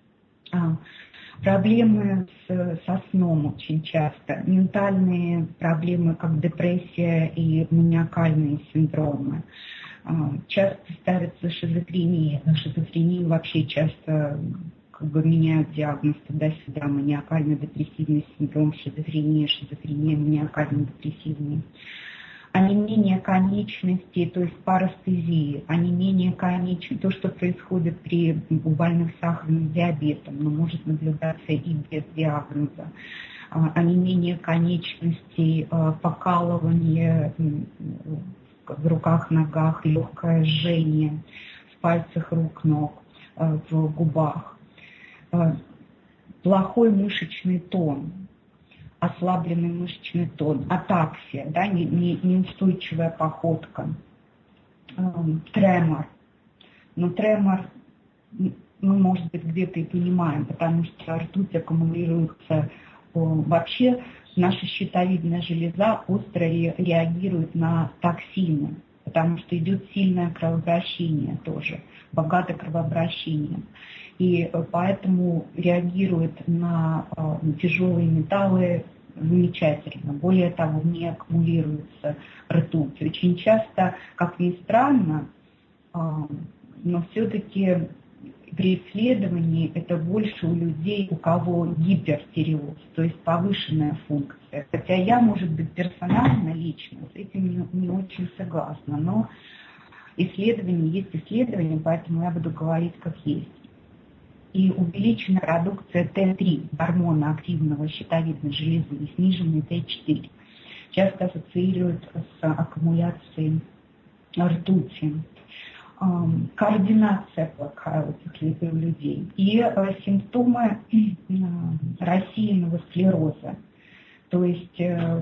Проблемы с, со сном очень часто, ментальные проблемы, как депрессия и маниакальные синдромы. Часто ставится шизофрения. На шизофрению вообще часто как бы меняют диагноз туда-сюда, маниакально-депрессивный синдром, шизофрения, шизофрения, маниакально-депрессивный. Онемение конечностей, то есть парестезии, онемение конечностей, то, что происходит при у больных сахарным диабетом, но может наблюдаться и без диагноза. Онемение конечностей, покалывание в руках, ногах, легкое жжение в пальцах рук, ног, в губах. Плохой мышечный тон, ослабленный мышечный тон, атаксия, да, не, не, неустойчивая походка, эм, тремор. Но тремор мы, может быть, где-то и понимаем, потому что ртуть аккумулируется. Вообще наша щитовидная железа остро реагирует на токсины, потому что идет сильное кровообращение тоже, богато кровообращением. И поэтому реагирует на тяжелые металлы замечательно. Более того, не аккумулируется ртуть. Очень часто, как ни странно, но все-таки при исследовании это больше у людей, у кого гипертиреоз, то есть повышенная функция. Хотя я, может быть, персонально, лично с этим не, не очень согласна, но исследования есть исследования, поэтому я буду говорить как есть. И увеличена продукция Т три, гормона активного щитовидной железы, и сниженный Т четыре. Часто ассоциируют с аккумуляцией ртути. Координация плохая у этих людей. И симптомы рассеянного склероза. То есть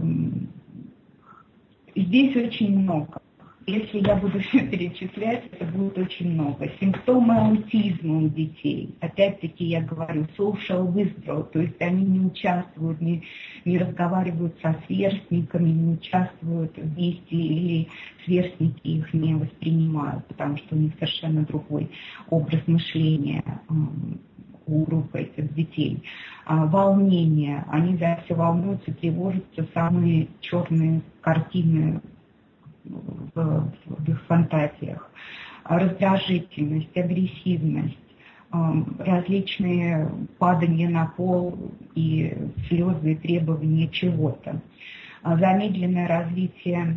здесь очень много. Если я буду все перечислять, это будет очень много. Симптомы аутизма у детей. Опять-таки я говорю, social withdrawal, то есть они не участвуют, не, не разговаривают со сверстниками, не участвуют вместе, или сверстники их не воспринимают, потому что у них совершенно другой образ мышления у группы этих детей. А, волнение, они за все волнуются, тревожатся, самые черные картины В, в их фантазиях, раздражительность, агрессивность, различные падания на пол и слезы, и требования чего-то, замедленное развитие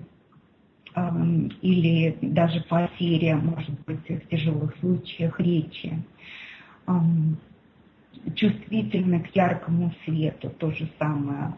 или даже потеря, может быть, в тяжелых случаях речи, чувствительны к яркому свету, то же самое.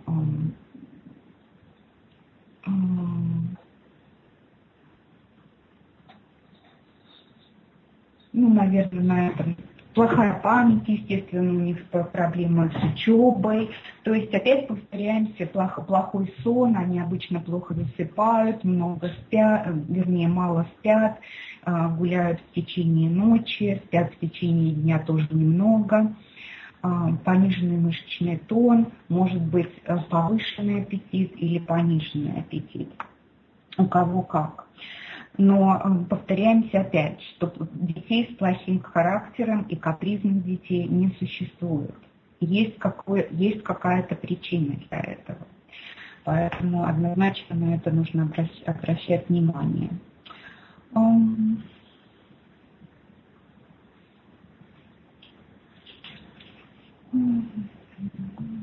Ну, наверное, на этом. Плохая память, естественно, у них проблемы с учебой. То есть опять повторяемся, плохо, плохой сон, они обычно плохо засыпают, много спят, вернее, мало спят, гуляют в течение ночи, спят в течение дня тоже немного. Пониженный мышечный тон, может быть повышенный аппетит или пониженный аппетит. У кого как. Но повторяемся опять, что детей с плохим характером и капризных детей не существует. Есть, какое, есть какая-то причина для этого. Поэтому однозначно на это нужно обращать, обращать внимание.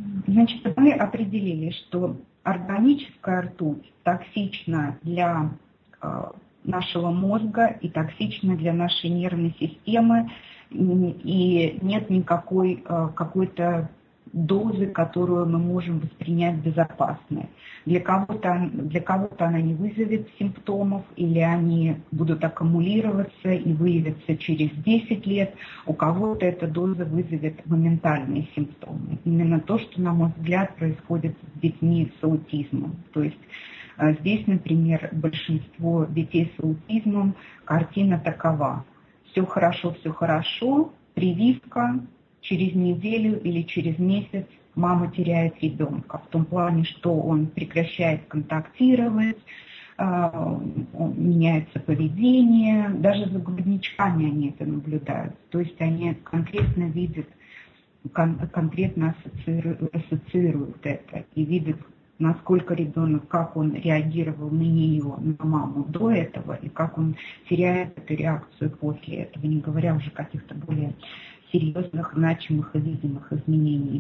Значит, мы определили, что органическая ртуть токсична для нашего мозга и токсично для нашей нервной системы, и нет никакой какой-то дозы, которую мы можем воспринять безопасной. Для кого-то, для кого-то она не вызовет симптомов, или они будут аккумулироваться и выявятся через десять лет. У кого-то эта доза вызовет моментальные симптомы. Именно то, что, на мой взгляд, происходит с детьми с аутизмом. То есть здесь, например, большинство детей с аутизмом, картина такова. Все хорошо, все хорошо, прививка, через неделю или через месяц мама теряет ребенка. В том плане, что он прекращает контактировать, меняется поведение, даже за грудничками они это наблюдают. То есть они конкретно видят, конкретно ассоциируют, ассоциируют это и видят, насколько ребенок, как он реагировал на нее, на маму до этого, и как он теряет эту реакцию после этого, не говоря уже о каких-то более серьезных, значимых и видимых изменений.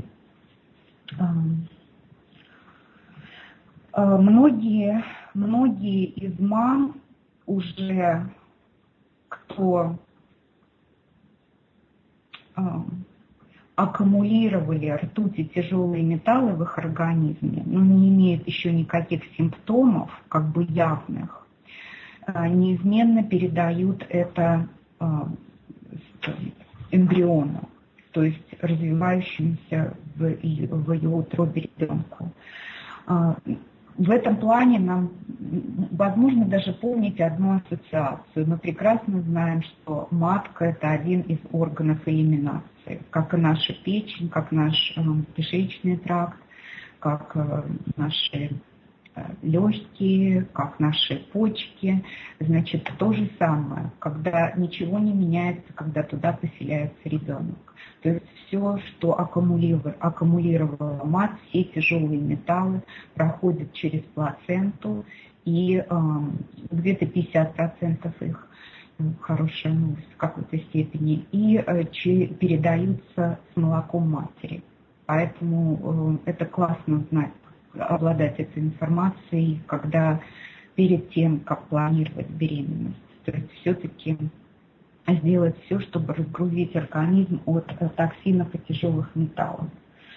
Многие, многие из мам уже, кто аккумулировали ртуть и тяжелые металлы в их организме, но не имеют еще никаких симптомов, как бы явных, неизменно передают это эмбриону, то есть развивающемуся в ее, в ее утробе ребенку. В этом плане нам возможно даже помнить одну ассоциацию. Мы прекрасно знаем, что матка – это один из органов элиминации, как и наша печень, как наш кишечный тракт, как наши легкие, как наши почки. Значит, то же самое, когда ничего не меняется, когда туда поселяется ребенок. То есть все, что аккумулировала мать, все тяжелые металлы проходят через плаценту, и э, где-то пятьдесят процентов их, хорошая новость в какой-то степени, и э, че, передаются с молоком матери. Поэтому э, это классно знать, обладать этой информацией, когда перед тем, как планировать беременность. То есть все-таки сделать все, чтобы разгрузить организм от токсинов и тяжелых металлов.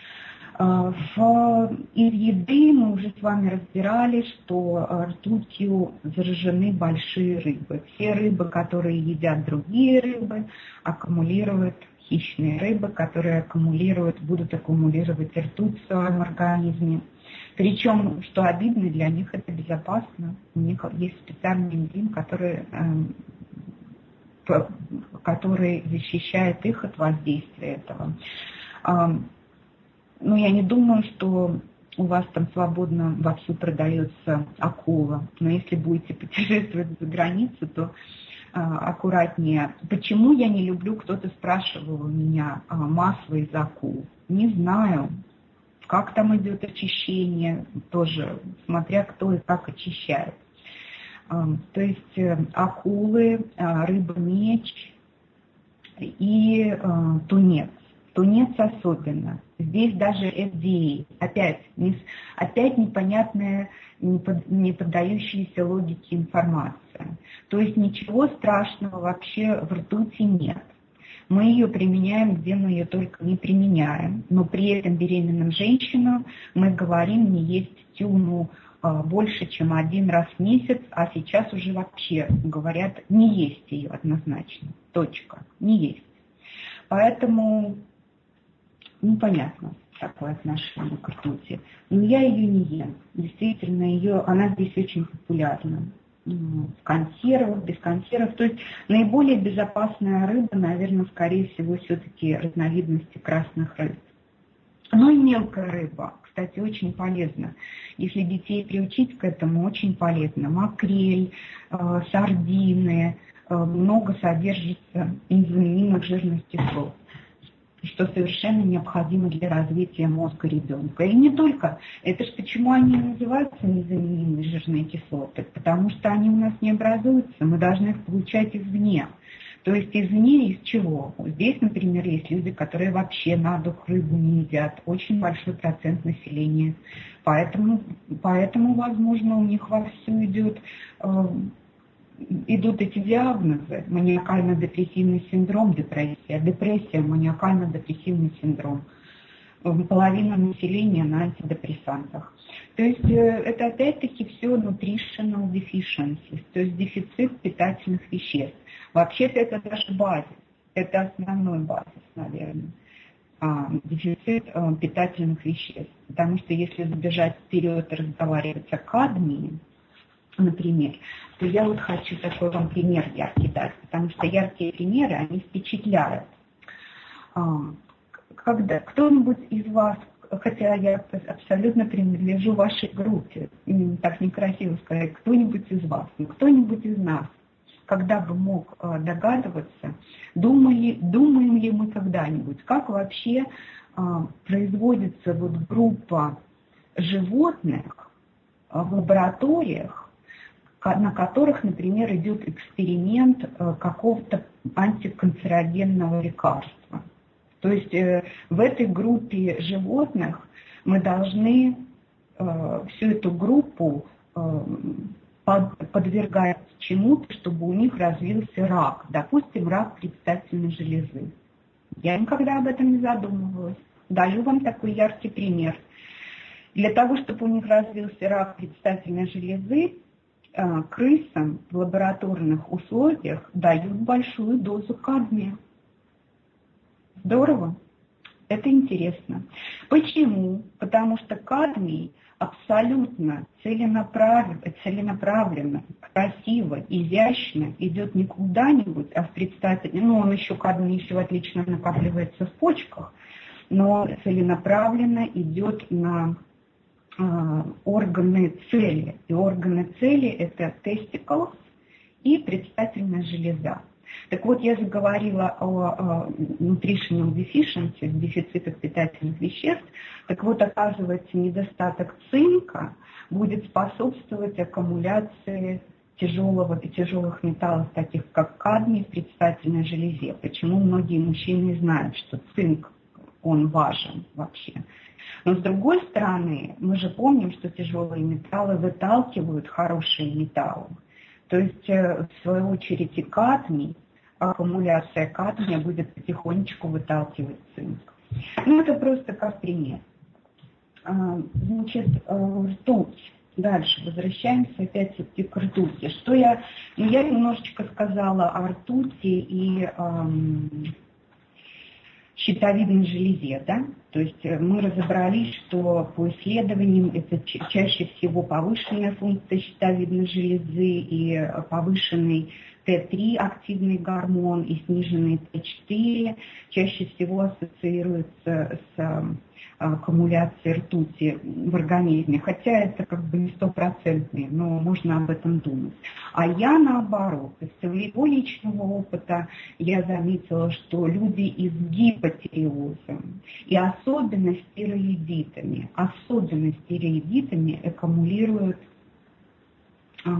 В, из еды мы уже с вами разбирали, что ртутью заражены большие рыбы. Все рыбы, которые едят другие рыбы, аккумулируют, хищные рыбы, которые аккумулируют, будут аккумулировать ртуть в своем организме. Причем, что обидно, для них это безопасно. У них есть специальный энзим, который, который защищает их от воздействия этого. Но я не думаю, что у вас там свободно вовсю продается акула. Но если будете путешествовать за границу, то аккуратнее. Почему я не люблю, кто-то спрашивал у меня, масло из акул? Не знаю. Как там идет очищение, тоже смотря кто и как очищает. То есть акулы, рыба-меч и тунец. Тунец особенно. Здесь даже эф ди эй. Опять, опять непонятная, не поддающаяся логике информация. То есть ничего страшного вообще в ртути нет. Мы ее применяем, где мы ее только не применяем. Но при этом беременным женщинам мы говорим не есть тюну больше, чем один раз в месяц, а сейчас уже вообще говорят не есть ее однозначно. Точка. Не есть. Поэтому непонятно такое отношение к ртути. Но я ее не ем. Действительно, ее, она здесь очень популярна. В консервах, без консервов. То есть наиболее безопасная рыба, наверное, скорее всего, все-таки разновидности красных рыб. Но и мелкая рыба, кстати, очень полезна. Если детей приучить к этому, очень полезно. Макрель, э, сардины, э, много содержится незаменимых жирных кислот, что совершенно необходимо для развития мозга ребенка. И не только. Это же почему они называются незаменимые жирные кислоты? Потому что они у нас не образуются, мы должны их получать извне. То есть извне из чего? Здесь, например, есть люди, которые вообще на дух рыбу не едят. Очень большой процент населения. Поэтому, поэтому возможно, у них вовсю идет э, идут эти диагнозы: маниакально-депрессивный синдром, депрессия, депрессия, маниакально-депрессивный синдром. Половина населения на антидепрессантах. То есть это опять-таки все nutritional deficiencies, то есть дефицит питательных веществ. Вообще-то это даже базис, это основной базис, наверное, дефицит питательных веществ. Потому что если забежать вперед и разговаривать о кадмии, например, то я вот хочу такой вам пример яркий дать, потому что яркие примеры, они впечатляют. Когда кто-нибудь из вас, хотя я абсолютно принадлежу вашей группе, так некрасиво сказать, кто-нибудь из вас, но кто-нибудь из нас, когда бы мог догадываться, думали, думаем ли мы когда-нибудь, как вообще производится вот группа животных в лабораториях, на которых, например, идет эксперимент какого-то антиканцерогенного лекарства. То есть э, в этой группе животных мы должны э, всю эту группу э, под, подвергать чему-то, чтобы у них развился рак, допустим, рак предстательной железы. Я никогда об этом не задумывалась. Даю вам такой яркий пример. Для того, чтобы у них развился рак предстательной железы, э, крысам в лабораторных условиях дают большую дозу кадмия. Здорово. Это интересно. Почему? Потому что кадмий абсолютно целенаправленно, целенаправленно, красиво, изящно идет не куда-нибудь, а в предстательной, ну он еще, кадмий еще отлично накапливается в почках, но целенаправленно идет на э, органы цели. И органы цели это testicles и предстательная железа. Так вот, я же говорила о nutritional deficiency, дефицитах питательных веществ. Так вот, оказывается, недостаток цинка будет способствовать аккумуляции тяжелого и тяжелых металлов, таких как кадмий, в предстательной железе. Почему многие мужчины знают, что цинк, он важен вообще. Но с другой стороны, мы же помним, что тяжелые металлы выталкивают хорошие металлы. То есть, в свою очередь, и кадмий, аккумуляция кадмия будет потихонечку выталкивать цинк. Ну, это просто как пример. Значит, ртуть. Дальше возвращаемся опять-таки к ртути. Что я, ну, я немножечко сказала о ртути и эм, щитовидной железе, да? То есть мы разобрались, что по исследованиям это чаще всего повышенная функция щитовидной железы и повышенный тэ три активный гормон и сниженный тэ четыре чаще всего ассоциируются с аккумуляцией ртути в организме, хотя это как бы не стопроцентные, но можно об этом думать. А я наоборот, из своего личного опыта я заметила, что люди и с гипотиреозом, и особенно с тиреоидитами, особенно с тиреоидитами аккумулируют, э,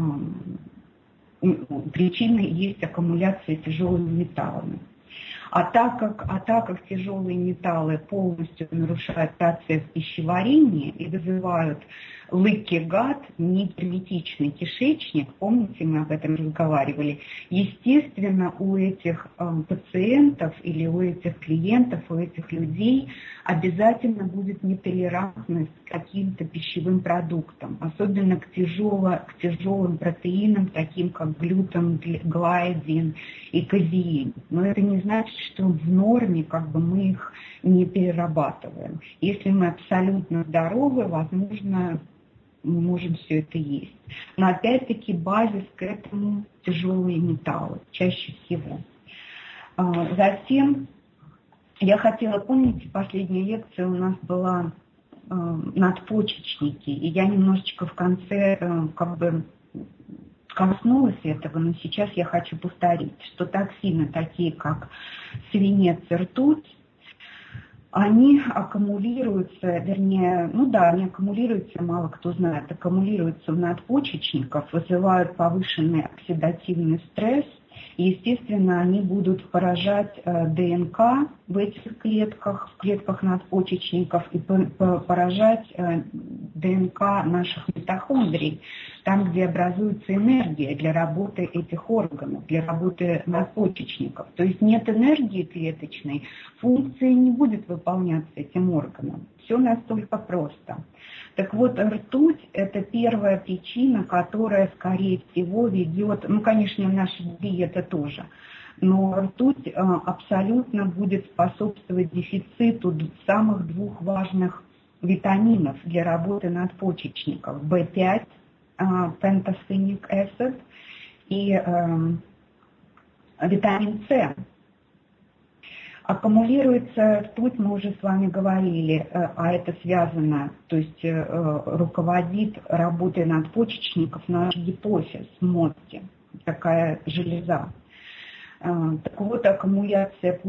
причиной есть аккумуляция тяжелыми металлами. А так, как, а так как тяжелые металлы полностью нарушают процесс пищеварения и вызывают leaky gut, негерметичный кишечник, помните, мы об этом разговаривали, естественно, у этих э, пациентов или у этих клиентов, у этих людей обязательно будет нетолерантность к каким-то пищевым продуктам, особенно к, тяжело, к тяжелым протеинам, таким как глютен, глайдин и казеин. Но это не значит, что в норме как бы мы их не перерабатываем. Если мы абсолютно здоровы, возможно, мы можем все это есть. Но опять-таки базис к этому тяжелые металлы, чаще всего. Затем я хотела, помните, последняя лекция у нас была надпочечники, и я немножечко в конце как бы коснулась этого, но сейчас я хочу повторить, что токсины, такие как свинец и ртуть, они аккумулируются, вернее, ну да, они аккумулируются, мало кто знает, аккумулируются в надпочечниках, вызывают повышенный оксидативный стресс И, естественно, они будут поражать ДНК в этих клетках, в клетках надпочечников, и поражать ДНК наших митохондрий, там, где образуется энергия для работы этих органов, для работы надпочечников. То есть нет энергии клеточной, функции не будет выполняться этим органом. Все настолько просто. Так вот, ртуть – это первая причина, которая, скорее всего, ведет, ну, конечно, наша диета тоже, но ртуть абсолютно будет способствовать дефициту самых двух важных витаминов для работы надпочечников – бэ пять, pantothenic acid, и э, витамин С. Аккумулируется ртуть, мы уже с вами говорили, а это связано, то есть руководит работой надпочечников наш гипофиз в мозге, такая железа. Так вот, аккумуляция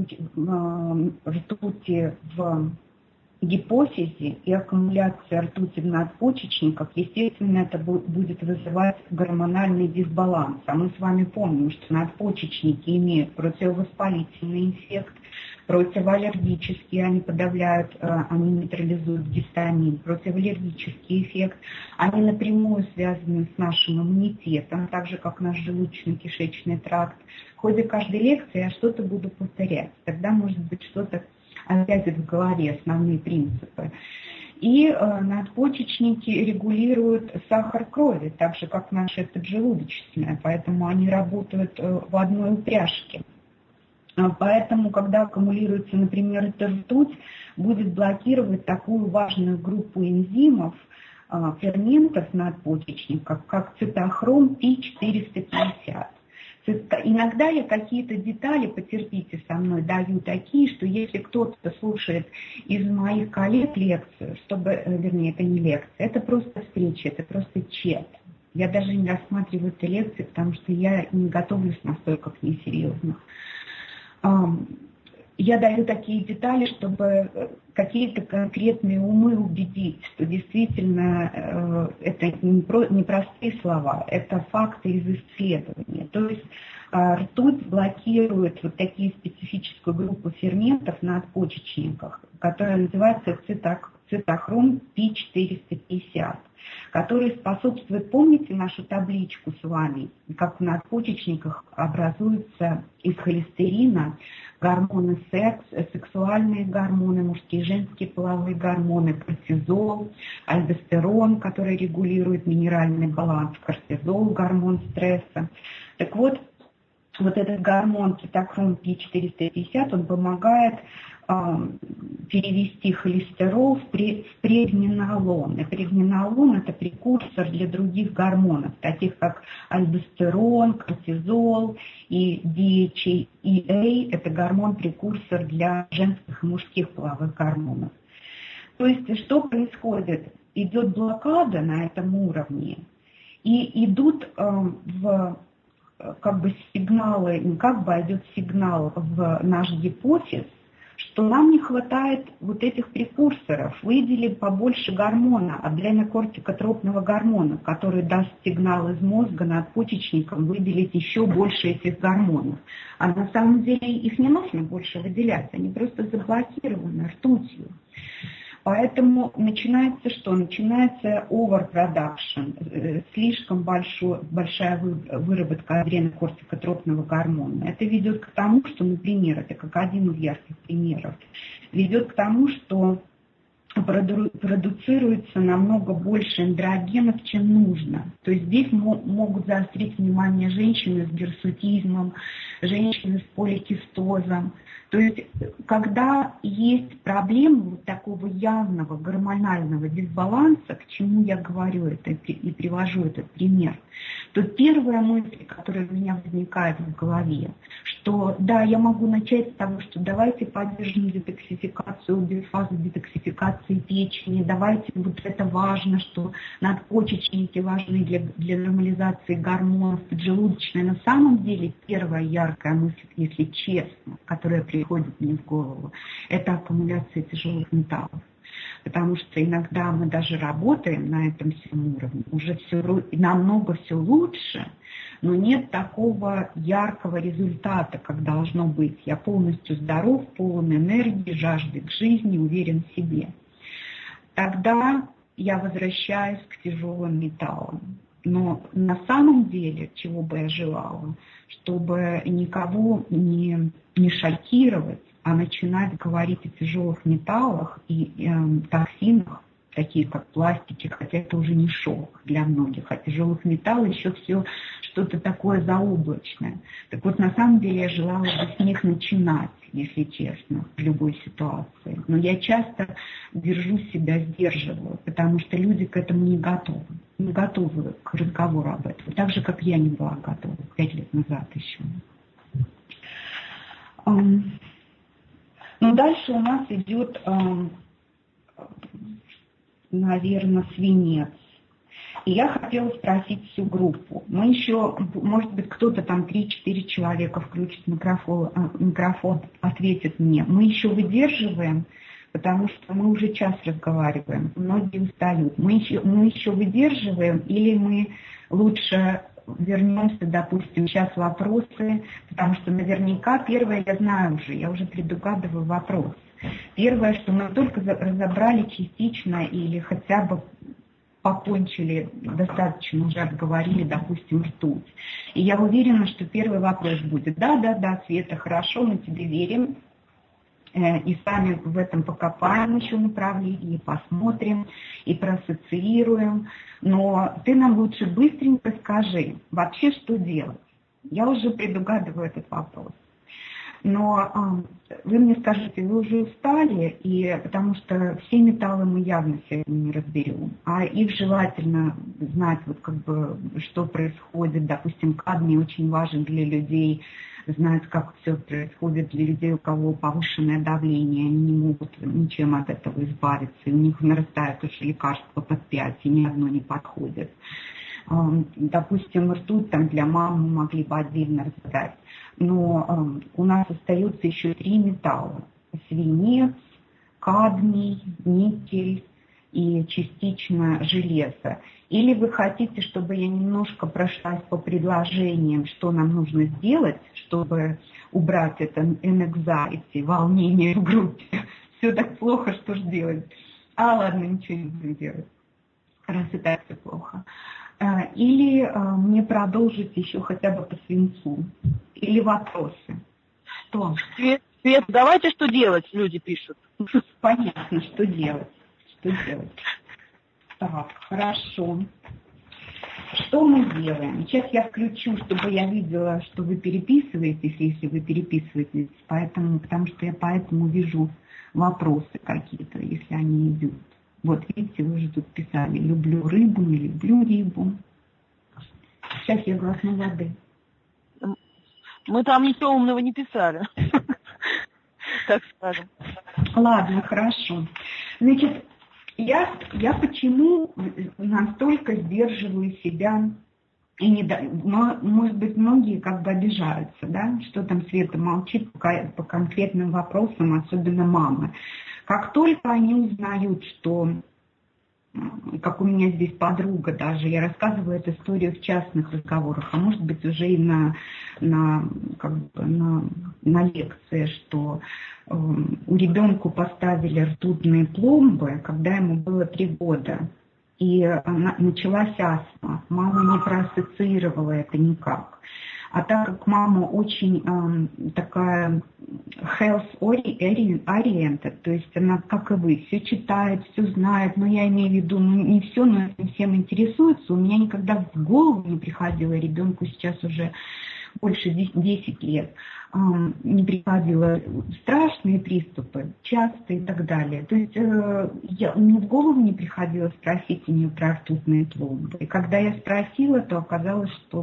ртути в гипофизе и аккумуляция ртути в надпочечниках, естественно, это будет вызывать гормональный дисбаланс. А мы с вами помним, что надпочечники имеют противовоспалительный эффект, противоаллергический, они подавляют, они нейтрализуют гистамин, противоаллергический эффект, они напрямую связаны с нашим иммунитетом, так же, как наш желудочно-кишечный тракт. В ходе каждой лекции я что-то буду повторять, тогда, может быть, что-то опять в голове, основные принципы. И э, надпочечники регулируют сахар крови, так же, как наша поджелудочная, поэтому они работают э, в одной упряжке. Поэтому, когда аккумулируется, например, эта ртуть, будет блокировать такую важную группу энзимов, ферментов надпочечников, как цитохром пи четыреста пятьдесят. Иногда я какие-то детали, потерпите со мной, даю такие, что если кто-то слушает из моих коллег лекцию, чтобы, вернее, это не лекция, это просто встреча, это просто чат. Я даже не рассматриваю эти лекции, потому что я не готовлюсь настолько к ней серьезно. Я даю такие детали, чтобы какие-то конкретные умы убедить, что действительно это не простые слова, это факты из исследования. То есть ртуть блокирует вот такие специфическую группу ферментов на надпочечниках, которая называется цитохром пи четыреста пятьдесят, который способствует, помните нашу табличку с вами, как в надпочечниках образуются из холестерина гормоны секс, сексуальные гормоны, мужские и женские половые гормоны, кортизол, альдостерон, который регулирует минеральный баланс, кортизол, гормон стресса. Так вот, вот этот гормон цитохром пи четыреста пятьдесят, он помогает э, перевести холестерол в, пре, в прегненолон. И прегненолон – это прекурсор для других гормонов, таких как альдостерон, кортизол и ди эйч и эй – это гормон-прекурсор для женских и мужских половых гормонов. То есть что происходит? Идет блокада на этом уровне, и идут э, в как бы сигналы, не как бы, а идет сигнал в наш гипофиз, что нам не хватает вот этих прекурсоров, выделили побольше гормона, адренокортикотропного гормона, который даст сигнал из мозга надпочечникам выделить еще больше этих гормонов. А на самом деле их не нужно больше выделять, они просто заблокированы ртутью. Поэтому начинается что? Начинается overproduction, слишком большой, большая выработка адренокортикотропного гормона. Это ведет к тому, что, например, это как один из ярких примеров, ведет к тому, что проду- продуцируется намного больше эстрогенов, чем нужно. То есть здесь мо- могут заострить внимание женщины с гирсутизмом, женщины с поликистозом. То есть, когда есть проблема вот такого явного гормонального дисбаланса, к чему я говорю это и привожу этот пример, то первая мысль, которая у меня возникает в голове, что да, я могу начать с того, что давайте поддержим детоксификацию, биофазу детоксификации печени, давайте, вот это важно, что надпочечники важны для, для нормализации гормонов, поджелудочная. На самом деле первая яркая мысль, если честно, которая приходит мне в голову, это аккумуляция тяжелых металлов. Потому что иногда мы даже работаем на этом всем уровне, уже все намного все лучше, но нет такого яркого результата, как должно быть. Я полностью здоров, полон энергии, жажды к жизни, уверен в себе. Тогда я возвращаюсь к тяжелым металлам. Но на самом деле, чего бы я желала, чтобы никого не, не шокировать, а начинать говорить о тяжелых металлах и э, токсинах, такие как пластики, хотя это уже не шок для многих, а тяжелых металлов еще все что-то такое заоблачное. Так вот, на самом деле я желала бы с них начинать, если честно, в любой ситуации. Но я часто держу себя, сдерживаю, потому что люди к этому не готовы. Не готовы к разговору об этом. Так же, как я не была готова пять лет назад еще. Но дальше у нас идет, наверное, свинец. И я хотела спросить всю группу. Мы еще, может быть, кто-то там три-четыре человека включит микрофон, микрофон, ответит мне. Мы еще выдерживаем, потому что мы уже час разговариваем. Многие устают. Мы еще, мы еще выдерживаем или мы лучше вернемся, допустим, сейчас вопросы, потому что наверняка первое я знаю уже, я уже предугадываю вопрос. Первое, что мы только разобрали частично или хотя бы покончили, достаточно уже отговорили, допустим, ртуть. И я уверена, что первый вопрос будет: да, да, да, Света, хорошо, мы тебе верим. И сами в этом покопаем еще направлении, и посмотрим, и проассоциируем. Но ты нам лучше быстренько скажи, вообще что делать? Я уже предугадываю этот вопрос. Но э, вы мне скажите, вы уже устали, и, потому что все металлы мы явно сегодня не разберем. А их желательно знать, вот как бы, что происходит. Допустим, кадмий очень важен для людей, знать, как все происходит для людей, у кого повышенное давление, они не могут ничем от этого избавиться, и у них нарастает уже лекарство под пять, и ни одно не подходит. Допустим, ртуть там для мамы мы могли бы отдельно разобрать. Но у нас остается еще три металла: свинец, кадмий, никель и частично железо. Или вы хотите, чтобы я немножко прошлась по предложениям, что нам нужно сделать, чтобы убрать это anxiety, волнение в группе? Все так плохо, что ж делать? А ладно, ничего не будем делать, раз и так все плохо. Или мне продолжить еще хотя бы по свинцу? Или вопросы? Что? Свет, Свет, давайте что делать, люди пишут. Понятно, что делать. Что делать? Так, хорошо. Что мы делаем? Сейчас я включу, чтобы я видела, что вы переписываетесь, если вы переписываетесь, поэтому, потому что я поэтому вижу вопросы какие-то, если они идут. Вот, видите, вы уже тут писали: люблю рыбу, не люблю рыбу. Сейчас я глотну воды. Мы там ничего умного не писали. Так скажем. Ладно, хорошо. Значит, я, я почему настолько сдерживаю себя, и не, может быть, многие как бы обижаются, да, что там Света молчит по, по конкретным вопросам, особенно мамы. Как только они узнают, что, как у меня здесь подруга даже, я рассказываю эту историю в частных разговорах, а может быть уже и на, на, как бы на, на лекции, что э, у ребенка поставили ртутные пломбы, когда ему было три года. И она, началась астма. Мама не проассоциировала это никак. А так как мама очень э, такая health-oriented, то есть она, как и вы, все читает, все знает, но я имею в виду, ну, не все, но этим всем интересуется, у меня никогда в голову не приходило, ребенку сейчас уже больше десять лет, э, не приходило страшные приступы, часто и так далее. То есть э, я, мне в голову не приходило спросить у нее про ртутные пломбы. И когда я спросила, то оказалось, что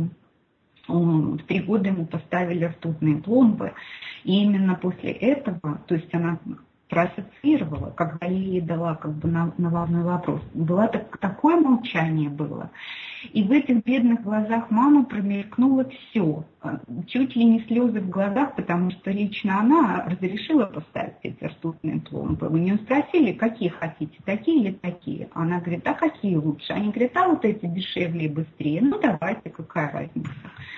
в три года ему поставили ртутные пломбы, и именно после этого, то есть она проассоциировала, когда я ей дала как бы наводной вопрос, было так, такое молчание было, и в этих бедных глазах мамы промелькнуло все, чуть ли не слезы в глазах, потому что лично она разрешила поставить эти ртутные пломбы. У нее спросили, какие хотите, такие или такие? Она говорит: а какие лучше? Они говорят: а вот эти дешевле и быстрее. Ну давайте, какая разница.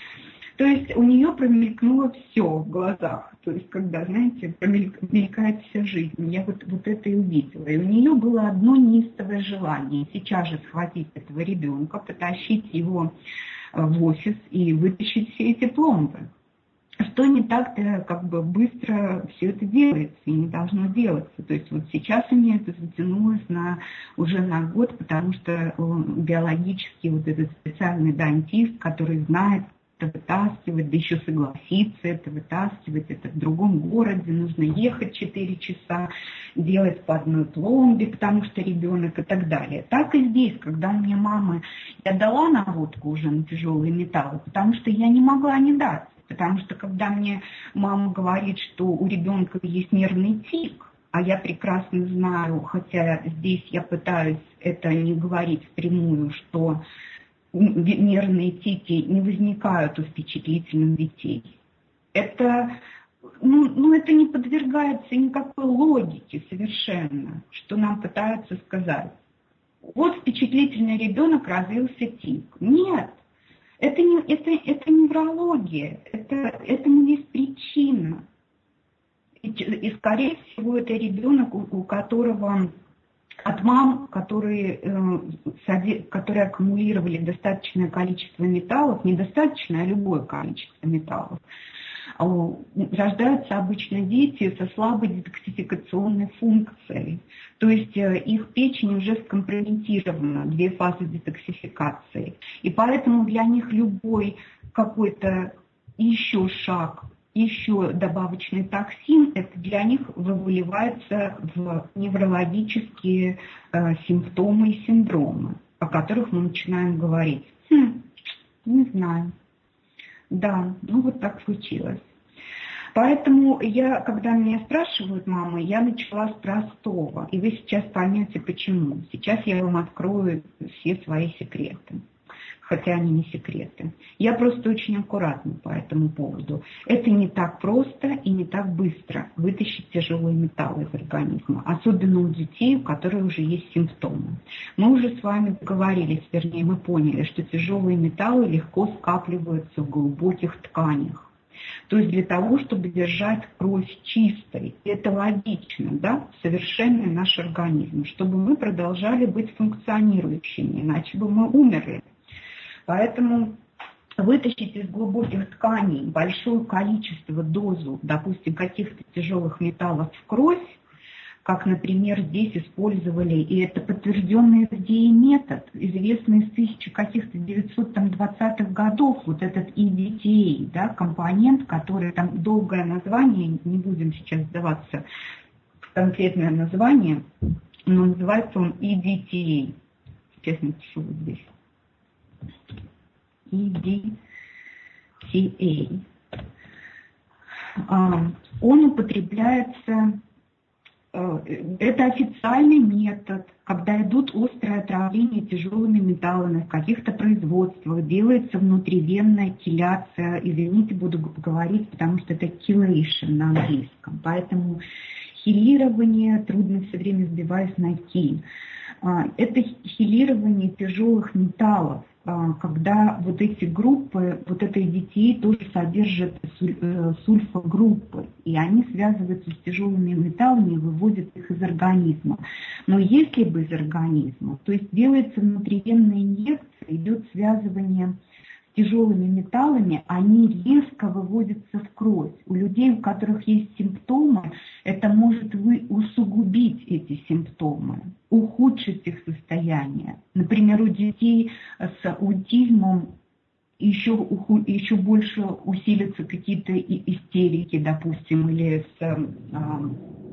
То есть у нее промелькнуло все в глазах. То есть когда, знаете, промелькает вся жизнь. Я вот, вот это и увидела. И у нее было одно неистовое желание. Сейчас же схватить этого ребенка, потащить его в офис и вытащить все эти пломбы. Что не так-то как бы быстро все это делается и не должно делаться. То есть вот сейчас у меня это затянулось на, уже на год, потому что биологически вот этот специальный дантист, который знает, это вытаскивать, да еще согласиться это вытаскивать, это в другом городе, нужно ехать четыре часа, делать по одной пломбе, потому что ребенок и так далее. Так и здесь, когда мне мама, я дала наводку уже на тяжелые металлы, потому что я не могла не дать. Потому что когда мне мама говорит, что у ребенка есть нервный тик, а я прекрасно знаю, хотя здесь я пытаюсь это не говорить впрямую, что нервные тики не возникают у впечатлительных детей. Это, ну, ну, это не подвергается никакой логике совершенно, что нам пытаются сказать. Вот впечатлительный ребенок, развился тик. Нет. Это, не, это, это неврология, это, этому есть причина. И, и скорее всего, это ребенок, у, у которого от мам, которые, э, которые аккумулировали достаточное количество металлов, недостаточное, а любое количество металлов, рождаются обычно дети со слабой детоксификационной функцией. То есть их печень уже скомпрометирована, две фазы детоксификации. И поэтому для них любой какой-то еще шаг, еще добавочный токсин, это для них выливается в неврологические э, симптомы и синдромы, о которых мы начинаем говорить. Хм, не знаю. Да, ну вот так случилось. Поэтому я, когда меня спрашивают, мама, я начала с простого. И вы сейчас поймете, почему. Сейчас я вам открою все свои секреты. Хотя они не секреты. Я просто очень аккуратна по этому поводу. Это не так просто и не так быстро вытащить тяжелые металлы из организма. Особенно у детей, у которых уже есть симптомы. Мы уже с вами договорились, вернее, мы поняли, что тяжелые металлы легко скапливаются в глубоких тканях. То есть для того, чтобы держать кровь чистой. Это логично, да, совершенный наш организм. Чтобы мы продолжали быть функционирующими, иначе бы мы умерли. Поэтому вытащить из глубоких тканей большое количество, дозу, допустим, каких-то тяжелых металлов в кровь, как, например, здесь использовали, и это подтвержденный эф ди эй метод, известный с тысяча каких-то девятьсот двадцатых годов, вот этот и ди ти эй, да, компонент, который, там долгое название, не будем сейчас сдаваться в конкретное название, но называется он и ди ти эй. Сейчас напишу вот здесь. и ди ти эй. Он употребляется, это официальный метод, когда идут острые отравления тяжелыми металлами в каких-то производствах, делается внутривенная киляция, извините, буду говорить, потому что это chilation на английском, поэтому хилирование, трудно все время сбиваюсь на ки. Это хилирование тяжелых металлов, когда вот эти группы, вот это и ди ти эй тоже содержат сульфогруппы, и они связываются с тяжелыми металлами и выводят их из организма. Но если бы из организма, то есть делается внутривенная инъекция, идет связывание с тяжелыми металлами, они резко выводятся в кровь. У людей, у которых есть симптомы, это может вы усугубить эти симптомы, ухудшить их состояние. Например, у детей с аутизмом еще, еще больше усилятся какие-то истерики, допустим, или с а,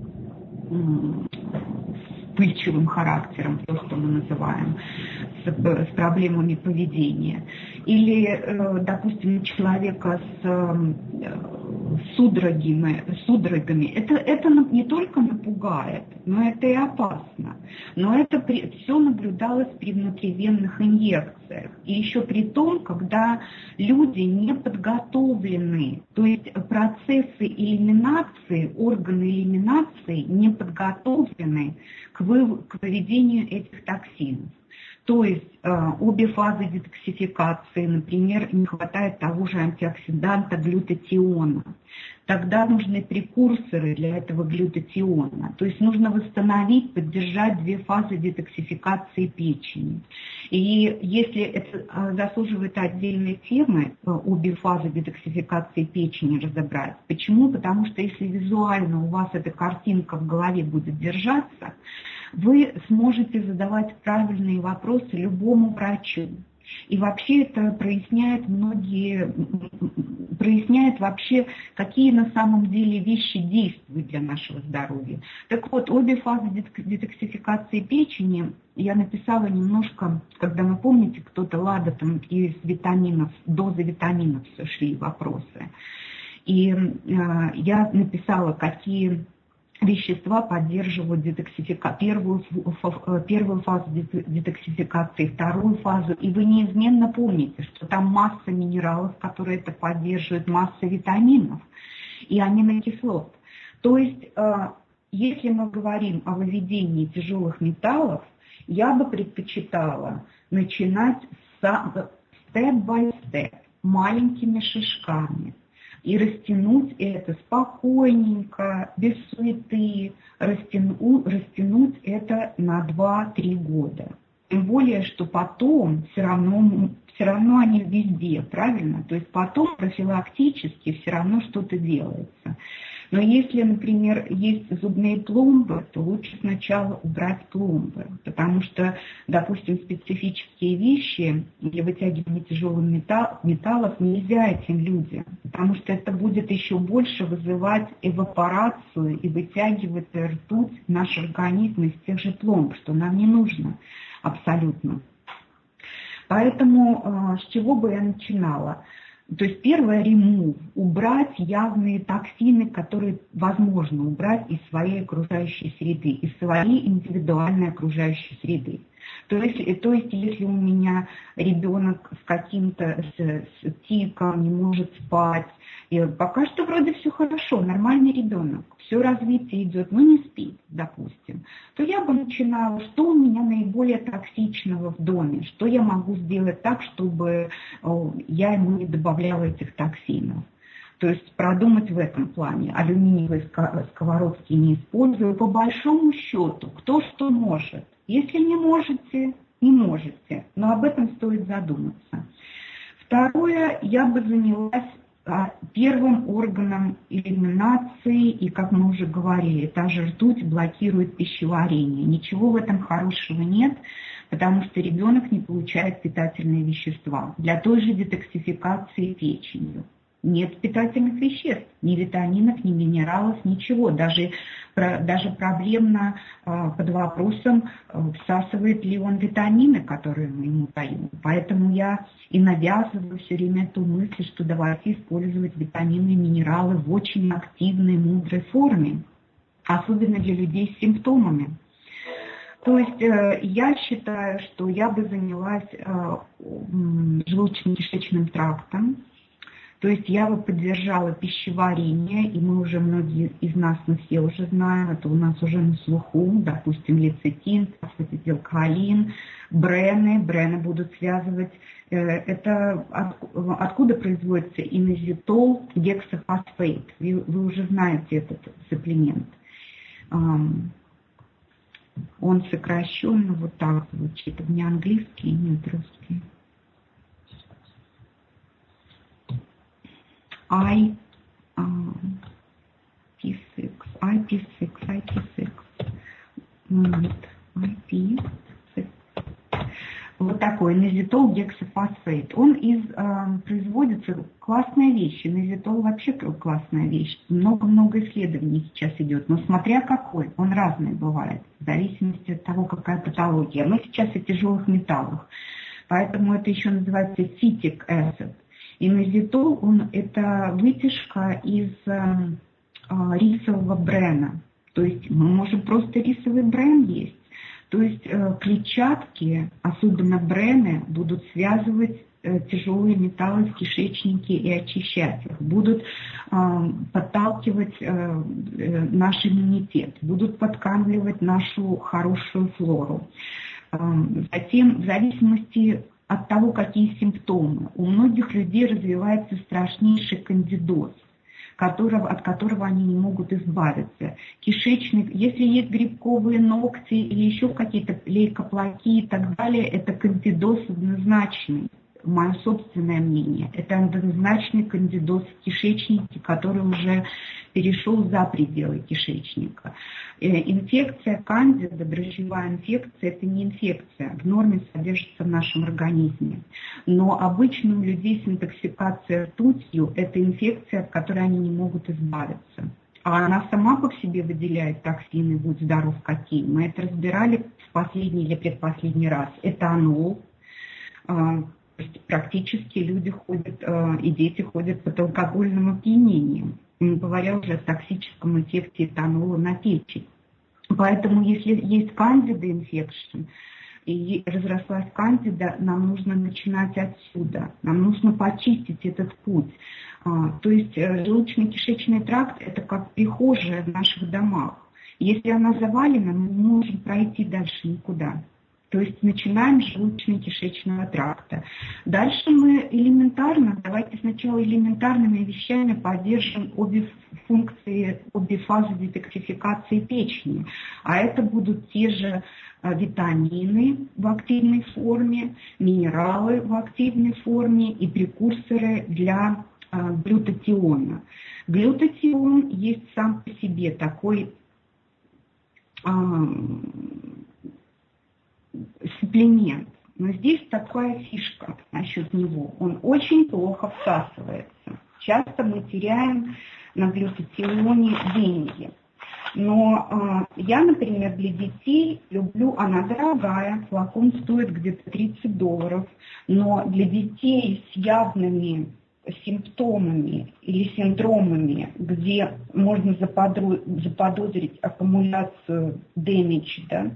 вспыльчивым характером, то, что мы называем, с, с проблемами поведения. Или, допустим, у человека с судорогами, судорогами. Это, это не только напугает, но это и опасно. Но это при, все наблюдалось при внутривенных инъекциях. И еще при том, когда люди не подготовлены, то есть процессы элиминации, органы элиминации не подготовлены к, вы, к выведению этих токсинов. То есть обе фазы детоксификации, например, не хватает того же антиоксиданта глютатиона. Тогда нужны прекурсоры для этого глютатиона. То есть нужно восстановить, поддержать две фазы детоксификации печени. И если это заслуживает отдельной темы, обе фазы детоксификации печени разобрать. Почему? Потому что если визуально у вас эта картинка в голове будет держаться, вы сможете задавать правильные вопросы любому врачу. И вообще это проясняет многие, проясняет вообще, какие на самом деле вещи действуют для нашего здоровья. Так вот, обе фазы детоксификации печени я написала немножко, когда вы помните, кто-то лада там из витаминов, дозы витаминов шли вопросы. И э, я написала, какие вещества поддерживают детоксифика... первую, первую фазу детоксификации, вторую фазу. И вы неизменно помните, что там масса минералов, которые это поддерживают, масса витаминов и аминокислот. То есть, если мы говорим о выведении тяжелых металлов, я бы предпочитала начинать степ-бай-степ, маленькими шажками. И растянуть это спокойненько, без суеты, растяну, растянуть это на два-три года. Тем более, что потом все равно, все равно они везде, правильно? То есть потом профилактически все равно что-то делается. Но если, например, есть зубные пломбы, то лучше сначала убрать пломбы, потому что, допустим, специфические вещи для вытягивания тяжелых металл, металлов нельзя этим людям, потому что это будет еще больше вызывать эвапорацию и вытягивать ртуть в наш организм из тех же пломб, что нам не нужно абсолютно. Поэтому с чего бы я начинала? То есть первое, ремув, убрать явные токсины, которые возможно убрать из своей окружающей среды, из своей индивидуальной окружающей среды. То есть, то есть если у меня ребенок с каким-то с, с тиком, не может спать, и пока что вроде все хорошо, нормальный ребенок, все развитие идет, но не спит, допустим, то я бы начинала, что у меня наиболее токсичного в доме, что я могу сделать так, чтобы я ему не добавляла этих токсинов. То есть продумать в этом плане. Алюминиевые сковородки не использую. По большому счету, кто что может. Если не можете, не можете. Но об этом стоит задуматься. Второе, я бы занялась первым органом элиминации. И, как мы уже говорили, та же ртуть блокирует пищеварение. Ничего в этом хорошего нет, потому что ребенок не получает питательные вещества. Для той же детоксификации печенью. Нет питательных веществ, ни витаминов, ни минералов, ничего. Даже, даже проблемно под вопросом, всасывает ли он витамины, которые мы ему даем. Поэтому я и навязываю все время эту мысль, что давайте использовать витамины и минералы в очень активной, мудрой форме, особенно для людей с симптомами. То есть я считаю, что я бы занялась желудочно-кишечным трактом. То есть я бы поддержала пищеварение, и мы уже, многие из нас, мы все уже знаем, это у нас уже на слуху, допустим, лецитин, ацетилхолин, брены, брены будут связывать, это от, откуда производится инозитол, гексафосфейт, вы, вы уже знаете этот сапплемент. Он сокращенно вот так звучит, не английский, нет русский. I P six, I P six, I P six, I P six. Вот такой инозитол гексафосфейт. Он из, э, производится, классная вещь. Инозитол вообще классная вещь. Много-много исследований сейчас идет. Но смотря какой, он разный бывает. В зависимости от того, какая патология. Мы сейчас о тяжелых металлах. Поэтому это еще называется citric acid. Инозитол, он, это вытяжка из э, рисового брена. То есть мы можем просто рисовый брен есть. То есть э, клетчатки, особенно брены, будут связывать э, тяжелые металлы в кишечнике и очищать их. Будут э, подталкивать э, э, наш иммунитет, будут подкармливать нашу хорошую флору. Затем, в зависимости от того, какие симптомы, у многих людей развивается страшнейший кандидоз, которого, от которого они не могут избавиться. Кишечник, если есть грибковые ногти или еще какие-то лейкоплаки и так далее, это кандидоз однозначный. Мое собственное мнение, это однозначный кандидоз в кишечнике, который уже перешел за пределы кишечника. Инфекция кандида, дрожжевая инфекция, это не инфекция, в норме содержится в нашем организме. Но обычно у людей с интоксикацией ртутью это инфекция, от которой они не могут избавиться. А она сама по себе выделяет токсины, будь здоров какие. Мы это разбирали в последний или предпоследний раз. Этанол. Практически люди ходят, и дети ходят под алкогольным опьянением, не говоря уже о токсическом эффекте этанола на печень. Поэтому если есть кандида инфекшн, и разрослась кандида, нам нужно начинать отсюда, нам нужно почистить этот путь. То есть желудочно-кишечный тракт – это как прихожая в наших домах. Если она завалена, мы не можем пройти дальше никуда. То есть начинаем с желудочно-кишечного тракта. Дальше мы элементарно, давайте сначала элементарными вещами поддержим обе функции, обе фазы детоксификации печени. А это будут те же витамины в активной форме, минералы в активной форме и прекурсоры для глютатиона. Глютатион есть сам по себе такой суплемент. Но здесь такая фишка насчет него. Он очень плохо всасывается. Часто мы теряем на глютатионе деньги. Но э, я, например, для детей люблю, она дорогая, флакон стоит где-то тридцать долларов, но для детей с явными симптомами или синдромами, где можно заподозрить аккумуляцию damage, да,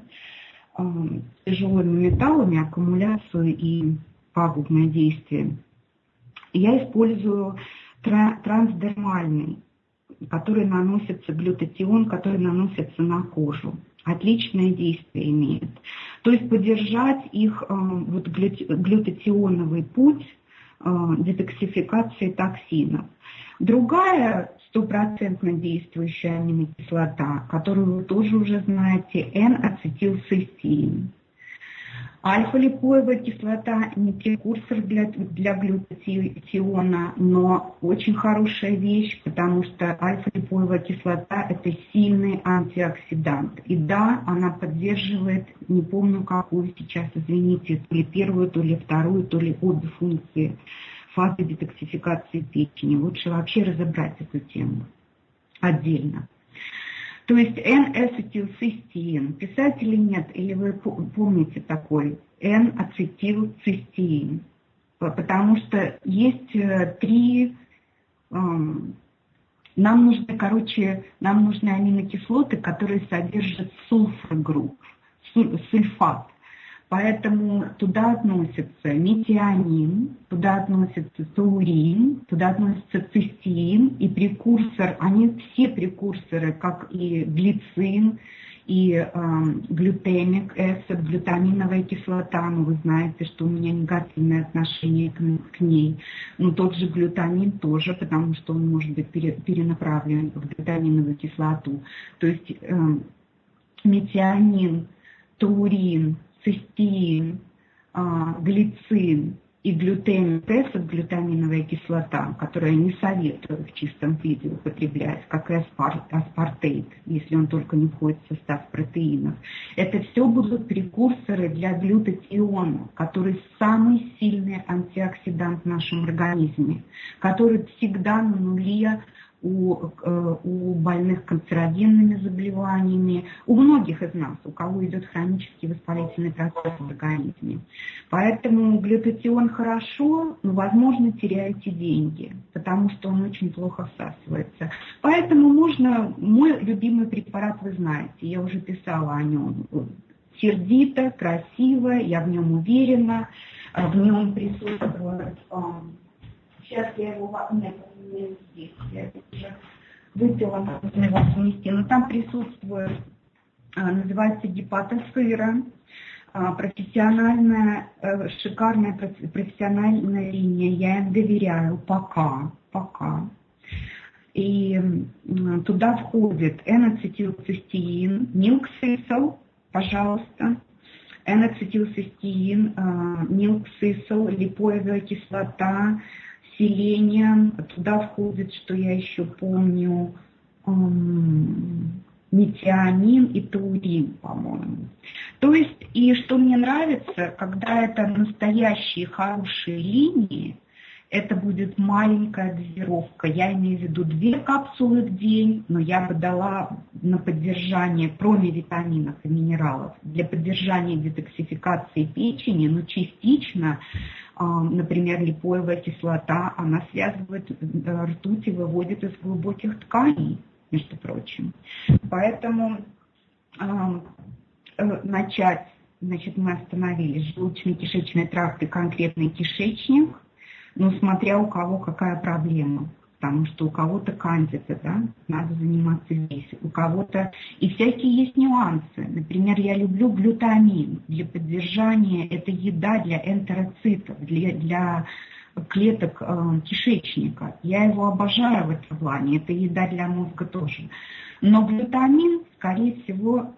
тяжелыми металлами, аккумуляцию и пагубное действие, я использую трансдермальный, который наносится, глютатион, который наносится на кожу. Отличное действие имеет. То есть поддержать их вот, глютатионовый путь детоксификации токсинов. Другая стопроцентно действующая аминокислота, которую вы тоже уже знаете, Н-ацетилцистеин. Альфа-липоевая кислота не прекурсор для, для глютатиона, но очень хорошая вещь, потому что альфа-липоевая кислота – это сильный антиоксидант. И да, она поддерживает, не помню какую сейчас, извините, то ли первую, то ли вторую, то ли обе функции фазы детоксификации печени. Лучше вообще разобрать эту тему отдельно. То есть Н-ацетилцистеин, писать или нет, или вы помните такой Н-ацетилцистеин, потому что есть три, нам нужны, короче, нам нужны аминокислоты, которые содержат сульфор-групп, сульфат. Поэтому туда относятся метионин, туда относится таурин, туда относится цистеин и прекурсор. Они все прекурсоры, как и глицин, и э, глютамик эсид, глютаминовая кислота. Ну, вы знаете, что у меня негативное отношение к, к ней. Но тот же глютамин тоже, потому что он может быть пере, перенаправлен в глютаминовую кислоту. То есть э, метионин, таурин, цистеин, глицин и глютамик эсид, глютаминовая кислота, которую я не советую в чистом виде употреблять, как и аспартейт, если он только не входит в состав протеинов. Это все будут прекурсоры для глютатиона, который самый сильный антиоксидант в нашем организме, который всегда на нуле у, у больных канцерогенными заболеваниями, у многих из нас, у кого идет хронический воспалительный процесс в организме. Поэтому глютатион хорошо, но, возможно, теряете деньги, потому что он очень плохо всасывается. Поэтому можно, мой любимый препарат вы знаете, я уже писала о нем. Сердито, красиво, я в нем уверена, в нем присутствует... Сейчас я его... Нет, не здесь. Я уже выпила, нужно его внести. Но там присутствует, называется гепатосыра, Профессиональная, шикарная профессиональная линия, я им доверяю пока, пока. И туда входит N-ацетилцистеин, нилксисол, пожалуйста, N-ацетилцистеин, нилксисол, липоевая кислота, селением, туда входит, что я еще помню, метионин и таурин, по-моему. То есть, и что мне нравится, когда это настоящие хорошие линии, это будет маленькая дозировка. Я имею в виду две капсулы в день, но я бы дала на поддержание, кроме витаминов и минералов, для поддержания детоксификации печени, но частично, например, липоевая кислота, она связывает ртуть и выводит из глубоких тканей, между прочим. Поэтому э, начать, значит, мы остановились, желудочно-кишечный тракт и конкретный кишечник, но смотря у кого какая проблема, потому что у кого-то кандида, да, надо заниматься здесь, у кого-то, и всякие есть нюансы. Например, я люблю глютамин для поддержания, это еда для энтероцитов, для, для клеток э, кишечника. Я его обожаю в этом плане, это еда для мозга тоже. Но глютамин, скорее всего,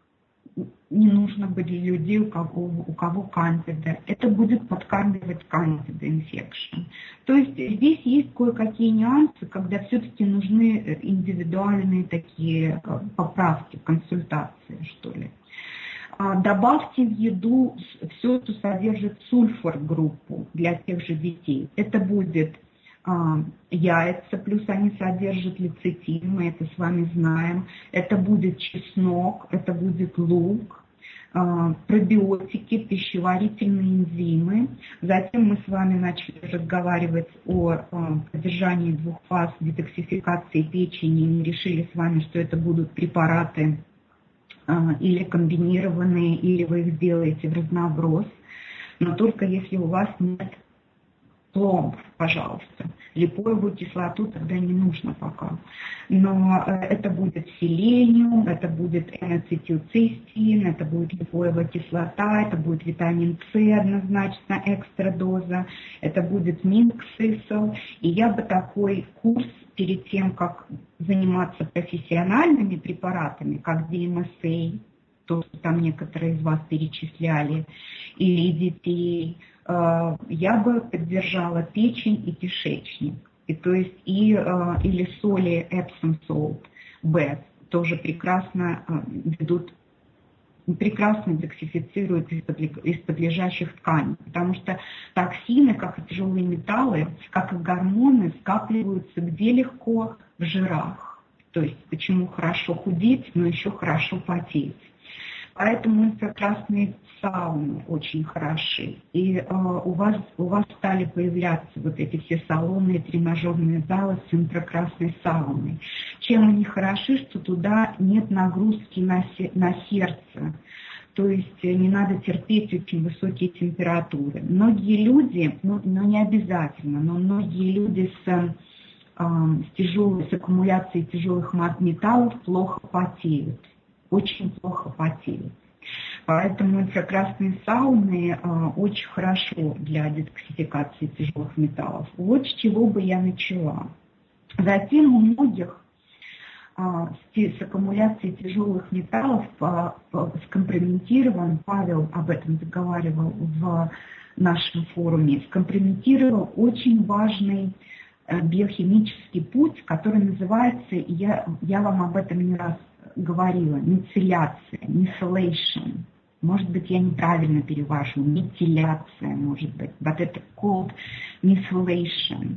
не нужно быть для людей, у кого, у кого кандида. Это будет подкармливать кандида инфекшн. То есть здесь есть кое-какие нюансы, когда все-таки нужны индивидуальные такие поправки, консультации, что ли. Добавьте в еду все, что содержит сульфор-группу для тех же детей. Это будет а, яйца, плюс они содержат лецитин, мы это с вами знаем. Это будет чеснок, это будет лук, а, пробиотики, пищеварительные энзимы. Затем мы с вами начали разговаривать о а, поддержании двух фаз детоксификации печени и решили с вами, что это будут препараты или комбинированные, или вы их сделаете в разноброс, но только если у вас нет пломб, пожалуйста. Липоевую кислоту тогда не нужно пока. Но это будет селениум, это будет N-ацетилцистеин, это будет липоевая кислота, это будет витамин С однозначно, экстра доза, это будет минксисол. И я бы такой курс перед тем, как заниматься профессиональными препаратами, как ди эм эс эй, то, что там некоторые из вас перечисляли, или детей, я бы поддержала печень и кишечник. И, то есть, и, или соли Epsom Salt, Б, тоже прекрасно ведут, прекрасно детоксифицируют из-под лежащих тканей. Потому что токсины, как и тяжелые металлы, как и гормоны, скапливаются где легко? В жирах. То есть почему хорошо худеть, но еще хорошо потеть. Поэтому инфракрасные сауны очень хороши. И э, у, вас, у вас стали появляться вот эти все салоны и тренажерные залы с инфракрасной сауной. Чем они хороши, что туда нет нагрузки на, на сердце. То есть не надо терпеть очень высокие температуры. Многие люди, ну, ну не обязательно, но многие люди с, э, с, тяжелой, с аккумуляцией тяжелых металлов плохо потеют. Очень плохо потеют. Поэтому инфракрасные сауны э, очень хорошо для детоксификации тяжелых металлов. Вот с чего бы я начала. Затем у многих э, с, с аккумуляцией тяжелых металлов по, по, скомпрометирован, Павел об этом заговаривал в нашем форуме, скомпрометировал очень важный э, биохимический путь, который называется, я, я вам об этом не раз говорила, мицелляция, methylation. Может быть, я неправильно перевожу. Метиляция, может быть. Вот это called methylation.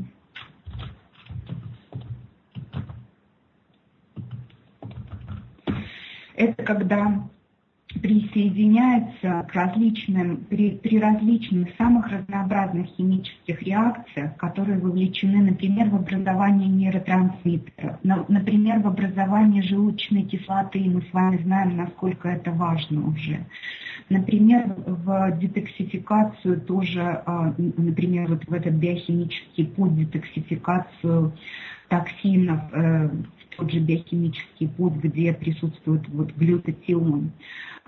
Это когда присоединяется к различным, при, при различных, самых разнообразных химических реакциях, которые вовлечены, например, в образование нейротрансмиттеров, например, в образование желудочной кислоты, и мы с вами знаем, насколько это важно уже. Например, в детоксификацию тоже, например, вот в этот биохимический путь, детоксификацию токсинов, тот же биохимический путь, где присутствует вот глютатион.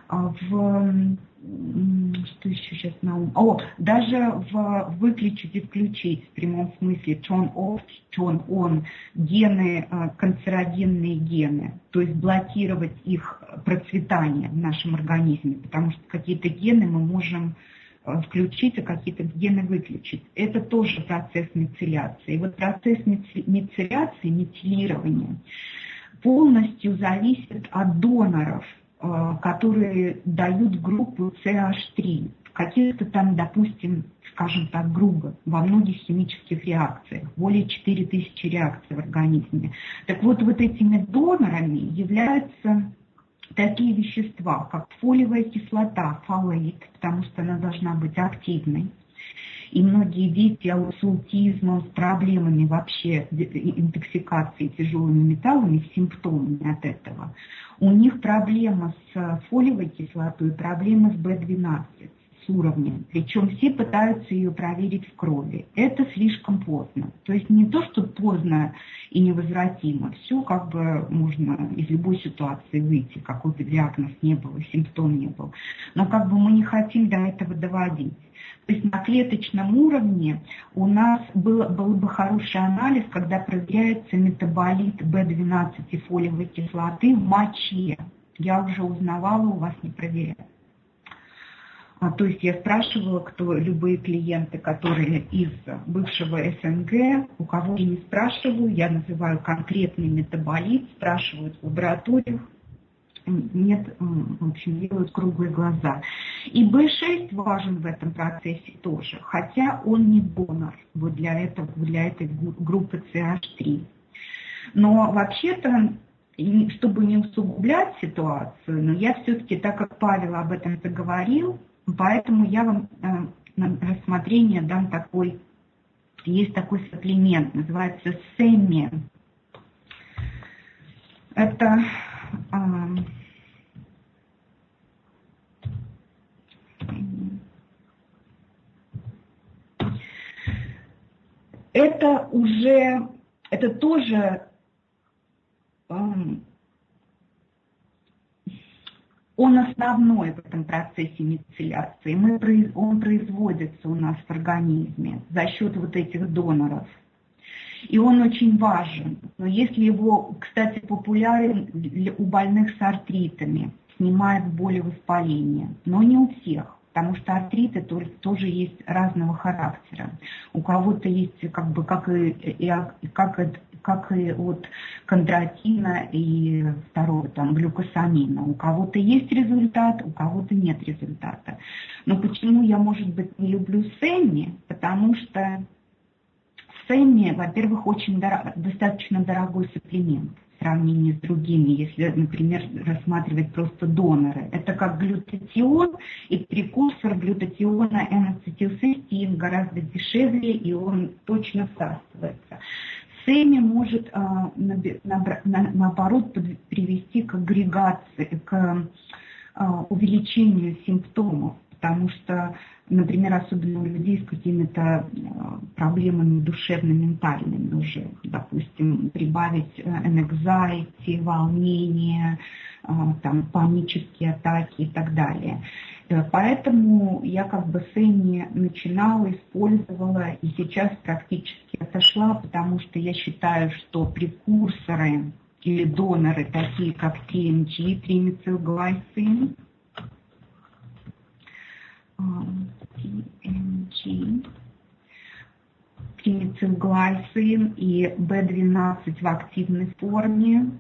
в, что еще сейчас на ум? О, даже в выключить и включить в прямом смысле turn off, turn on гены, канцерогенные гены, то есть блокировать их процветание в нашем организме, потому что какие-то гены мы можем включить, а какие-то гены выключить. Это тоже процесс мицелляции. И вот процесс мицелляции, метилирования полностью зависит от доноров, которые дают группу си эйч три. В каких-то там, допустим, скажем так, грубо, во многих химических реакциях, более четыре тысячи реакций в организме. Так вот, вот этими донорами являются такие вещества, как фолиевая кислота, фолейт, потому что она должна быть активной. И многие дети с аутизмом, с проблемами вообще интоксикации тяжелыми металлами, с симптомами от этого, у них проблема с фолиевой кислотой, проблема с бэ двенадцать, с уровнем. Причем все пытаются ее проверить в крови. Это слишком поздно. То есть не то, что поздно и невозвратимо. Все как бы можно из любой ситуации выйти, какой бы диагноз не был, симптом не был. Но как бы мы не хотим до этого доводить. То есть на клеточном уровне у нас был, был бы хороший анализ, когда проверяется метаболит бэ двенадцать и фолиевой кислоты в моче. Я уже узнавала, у вас не проверяют. А, то есть я спрашивала, кто любые клиенты, которые из бывшего эс эн гэ, у кого я не спрашиваю, я называю конкретный метаболит, спрашивают в лабораториях. Нет, в общем, делают круглые глаза. И бэ шесть важен в этом процессе тоже, хотя он не донор вот для, этого, для этой группы си эйч три. Но вообще-то, чтобы не усугублять ситуацию, но я все-таки, так как Павел об этом заговорил, поэтому я вам на рассмотрение дам такой, есть такой сапплемент, называется Семи. Это... Это уже, это тоже, он основной в этом процессе мицелляции. Мы, он производится у нас в организме за счет вот этих доноров. И он очень важен. Но если его, кстати, популярен у больных с артритами, снимает боли, воспаления, но не у всех. Потому что артриты тоже есть разного характера. У кого-то есть, как бы, как и, и, как, как и от кондротина и второго там, глюкосамина. У кого-то есть результат, у кого-то нет результата. Но почему я, может быть, не люблю Семи? Потому что Семи, во-первых, очень дорог, достаточно дорогой сапплемент в сравнении с другими, если, например, рассматривать просто доноры. Это как глютатион и прекурсор глютатиона N-ацетилцистеин гораздо дешевле, и он точно всасывается. Семи может, наоборот, привести к агрегации, к увеличению симптомов, потому что, например, особенно у людей с какими-то проблемами душевно-ментальными уже, допустим, прибавить anxiety, волнение, там, панические атаки и так далее. Поэтому я как бы Семи начинала, использовала и сейчас практически отошла, потому что я считаю, что прекурсоры или доноры, такие как ти эм джи, триметилглайцин, ти эм джи, триметилглайцин и бэ двенадцать в активной форме,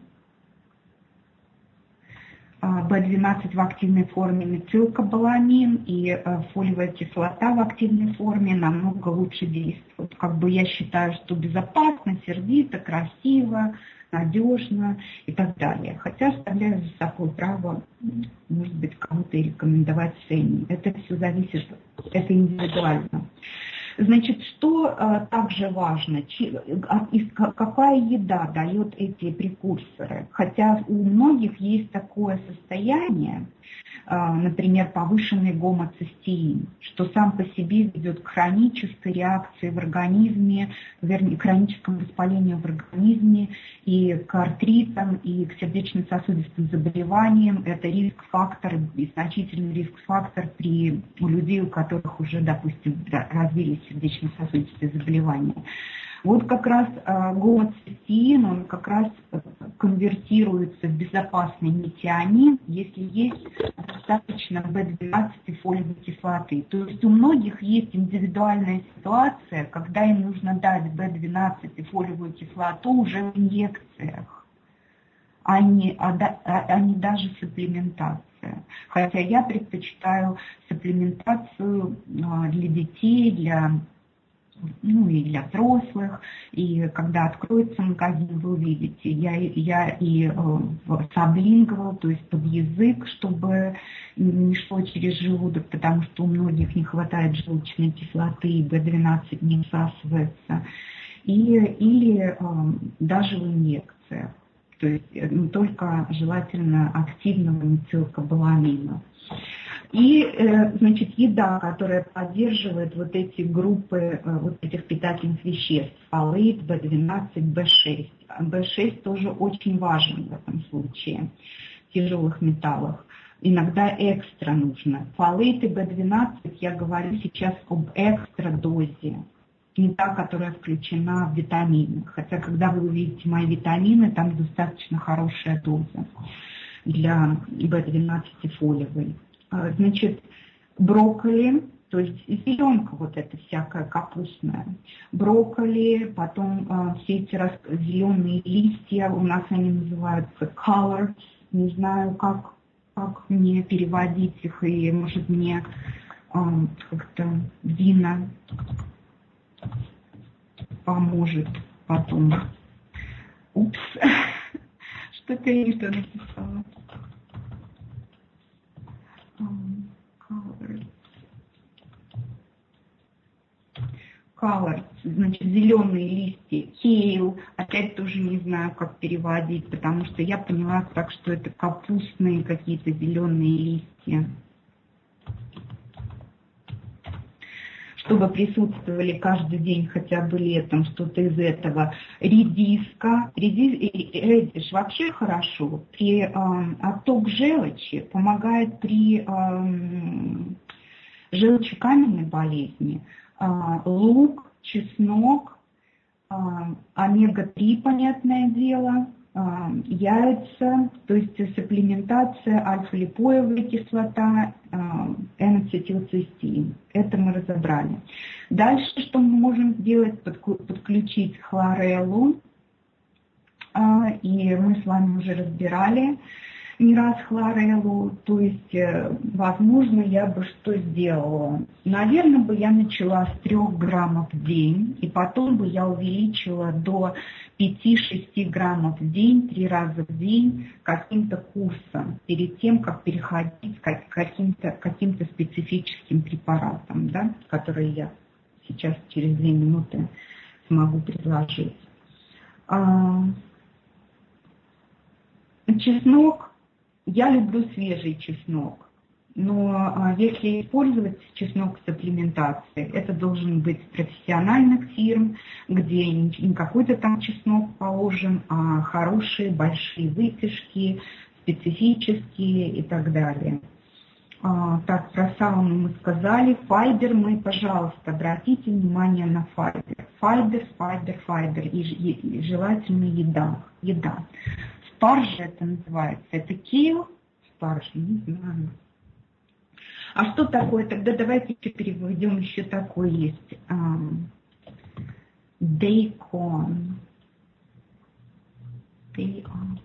бэ двенадцать в активной форме метилкобаламин и фолиевая кислота в активной форме намного лучше действуют. Как бы я считаю, что безопасно, сердито, красиво, надежно и так далее. Хотя оставляю за собой право, может быть, кому-то и рекомендовать Семи. Это все зависит, это индивидуально. Значит, что а, также важно, чи, а, из, какая еда дает эти прекурсоры? Хотя у многих есть такое состояние, а, например, повышенный гомоцистеин, что сам по себе ведет к хронической реакции в организме, вернее, к хроническому воспалению в организме и к артритам, и к сердечно-сосудистым заболеваниям. Это риск-фактор, значительный риск-фактор при, у людей, у которых уже, допустим, развились сердечно-сосудистые заболевания. Вот как раз э, гомоцистеин, он как раз конвертируется в безопасный метионин, если есть достаточно бэ двенадцать и фолиевой кислоты. То есть у многих есть индивидуальная ситуация, когда им нужно дать бэ двенадцать и фолиевую кислоту уже в инъекциях, а не, а, а не даже сапплементация. Хотя я предпочитаю сапплементацию для детей, для, ну, и для взрослых. И когда откроется магазин, вы увидите, я, я и в саблингвал, то есть под язык, чтобы не шло через желудок, потому что у многих не хватает желчной кислоты, и бэ двенадцать не всасывается. И, или даже в инъекциях. То есть не только желательно активного метилкобаламина. И, значит, еда, которая поддерживает вот эти группы вот этих питательных веществ, фолат, бэ двенадцать, бэ шесть. бэ шесть тоже очень важен в этом случае, в тяжелых металлах. Иногда экстра нужно. Фолат и бэ двенадцать, я говорю сейчас об экстра дозе. Не та, которая включена в витамины. Хотя, когда вы увидите мои витамины, там достаточно хорошая доза для бэ двенадцать и фолиевой. Значит, брокколи, то есть зеленка вот эта всякая капустная. Брокколи, потом э, все эти рас... зеленые листья, у нас они называются collards, не знаю, как, как мне переводить их, и может мне э, как-то Дина поможет потом. Упс, что-то я не то написала. Colors. Colors, значит, зеленые листья. Kale, опять тоже не знаю, как переводить, потому что я поняла так, что это капустные какие-то зеленые листья. Чтобы присутствовали каждый день хотя бы летом что-то из этого. Редиска, редис, редиш вообще хорошо. При э, отток желчи помогает при э, желчекаменной болезни. Э, лук, чеснок, э, омега три, понятное дело, э, яйца, то есть сапплементация, альфа-липоевая кислота, N-ацетилцистеин. Это мы разобрали. Дальше, что мы можем сделать? Подключить хлореллу. И мы с вами уже разбирали не раз хлореллу. То есть, возможно, я бы что сделала? Наверное, бы я начала с трёх граммов в день, и потом бы я увеличила до пяти-шести граммов в день, три раза в день, каким-то курсом, перед тем, как переходить к каким-то, каким-то специфическим препаратам, да, которые я сейчас через две минуты смогу предложить. Чеснок. Я люблю свежий чеснок, но если использовать чеснок в сапплементации, это должен быть профессиональных фирм, где не какой-то там чеснок положен, а хорошие большие выпечки, специфические и так далее. А, так, про сауну мы сказали. Файбер мы, пожалуйста, обратите внимание на файбер. Файбер, файбер, файбер. И, и, и желательно еда. еда. Спаржа это называется. Это кейл? Спаржа, не знаю. А что такое? Тогда давайте еще переведем. Еще такое есть. Дейкон. Дейкон.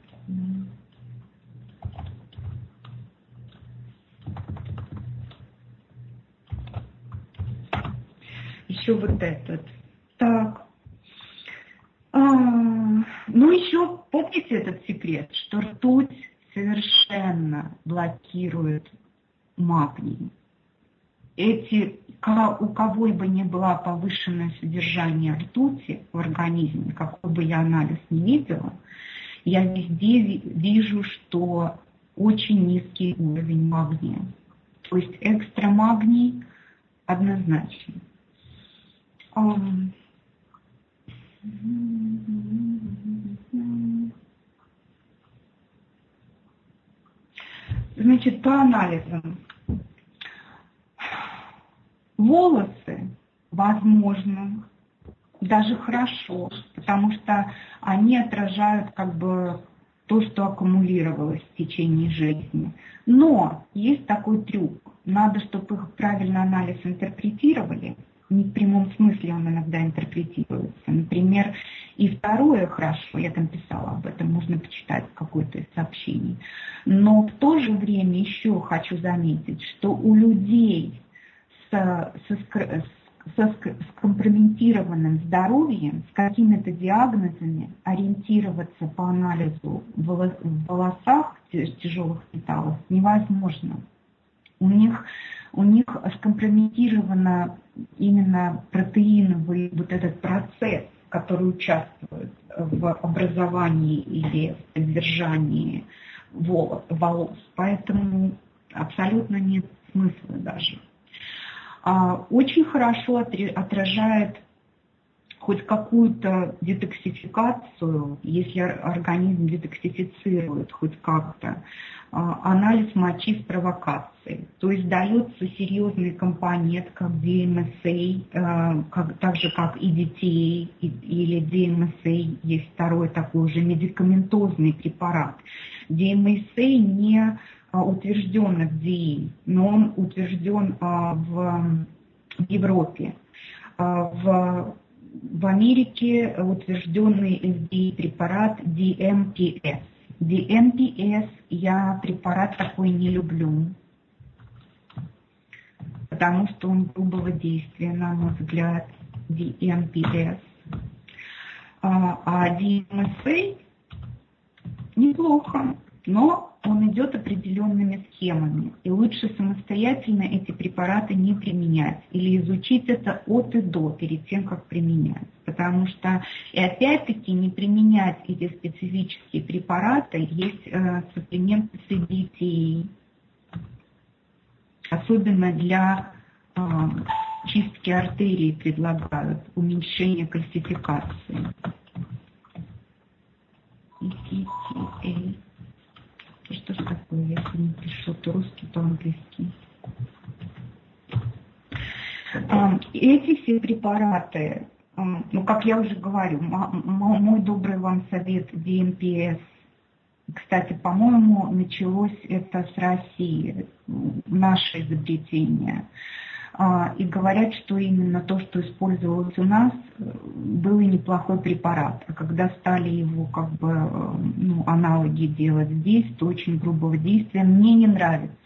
Еще вот этот. Так. А, ну еще помните этот секрет, что ртуть совершенно блокирует магний. Эти у кого бы ни было повышенное содержание ртути в организме, какой бы я анализ ни видела, я везде вижу, что очень низкий уровень магния. То есть экстрамагний однозначно. Значит, по анализам. Волосы, возможно, даже хорошо, потому что они отражают как бы то, что аккумулировалось в течение жизни. Но есть такой трюк. Надо, чтобы их правильно анализ интерпретировали. Не в прямом смысле он иногда интерпретируется. Например, и второе хорошо, я там писала об этом, можно почитать какое-то из сообщений. Но в то же время еще хочу заметить, что у людей с, со, со скомпрометированным здоровьем, с какими-то диагнозами ориентироваться по анализу в волосах, в тяжелых металлах невозможно. У них, у них скомпрометировано именно протеиновый вот этот процесс, который участвует в образовании или в содержании волос. Поэтому абсолютно нет смысла даже. Очень хорошо отражает хоть какую-то детоксификацию, если организм детоксифицирует хоть как-то, анализ мочи с провокацией. То есть дается серьезный компонент, как ди эм эс эй, как, так же как и ди ти эй или ди эм эс эй, есть второй такой уже медикаментозный препарат. ди эм эс эй не утвержден эф ди эй, но он утвержден в Европе. В В Америке утвержденный эф ди эй препарат ди эм пи эс. ди эм пи эс я препарат такой не люблю, потому что он грубого действия, на мой взгляд, ди эм пи эс. А ди эм эс эй неплохо, но он идет определенными схемами. И лучше самостоятельно эти препараты не применять или изучить это от и до перед тем, как применять. Потому что, и опять-таки, не применять эти специфические препараты, есть э, суплементы с ди ти эй, особенно для э, чистки артерий предлагают, уменьшение кальцификации. ди ти эй. Что ж такое, если не пишу то русский, то английский. Эти все препараты, ну, как я уже говорю, мой добрый вам совет ди эм пи эс, кстати, по-моему, началось это с России, наше изобретение. И говорят, что именно то, что использовалось у нас, был и неплохой препарат. А когда стали его как бы, ну, аналоги делать здесь, то очень грубого действия, мне не нравится.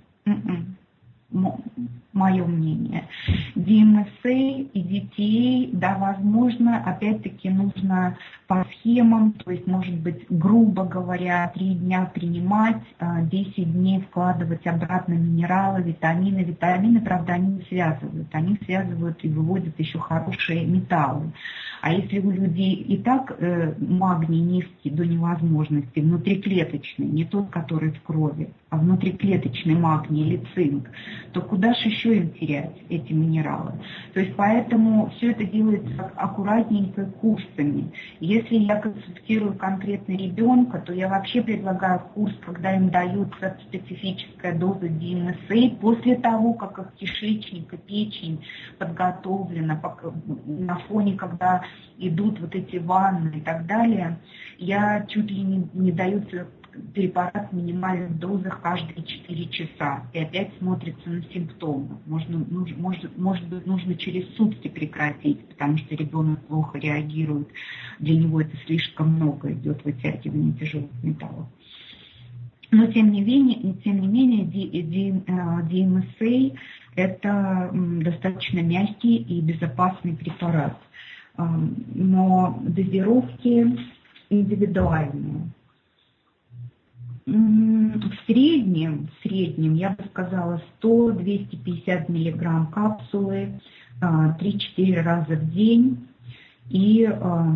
Мое мнение. ди эм эс эй и ди ти эй, да, возможно, опять-таки нужно по схемам, то есть, может быть, грубо говоря, три дня принимать, десять дней вкладывать обратно минералы, витамины. Витамины, правда, они не связывают, они связывают и выводят еще хорошие металлы. А если у людей и так э, магний низкий до невозможности, внутриклеточный, не тот, который в крови, а внутриклеточный магний или цинк, то куда же еще им терять эти минералы? То есть поэтому все это делается аккуратненько курсами. Если я консультирую конкретно ребенка, то я вообще предлагаю курс, когда им дается специфическая доза ди эм эс эй после того, как их кишечник и печень подготовлена, на фоне, когда идут вот эти ванны и так далее, я чуть ли не, не даю препарат в минимальных дозах каждые четыре часа. И опять смотрится на симптомы. Можно, нужно, может, может быть, нужно через сутки прекратить, потому что ребенок плохо реагирует. Для него это слишком много идет вытягивание тяжелых металлов. Но тем не менее, тем не менее ди эм эс эй это достаточно мягкий и безопасный препарат. Но дозировки индивидуальные. в среднем, в среднем, я бы сказала, сто - двести пятьдесят миллиграмм капсулы три-четыре раза в день. И,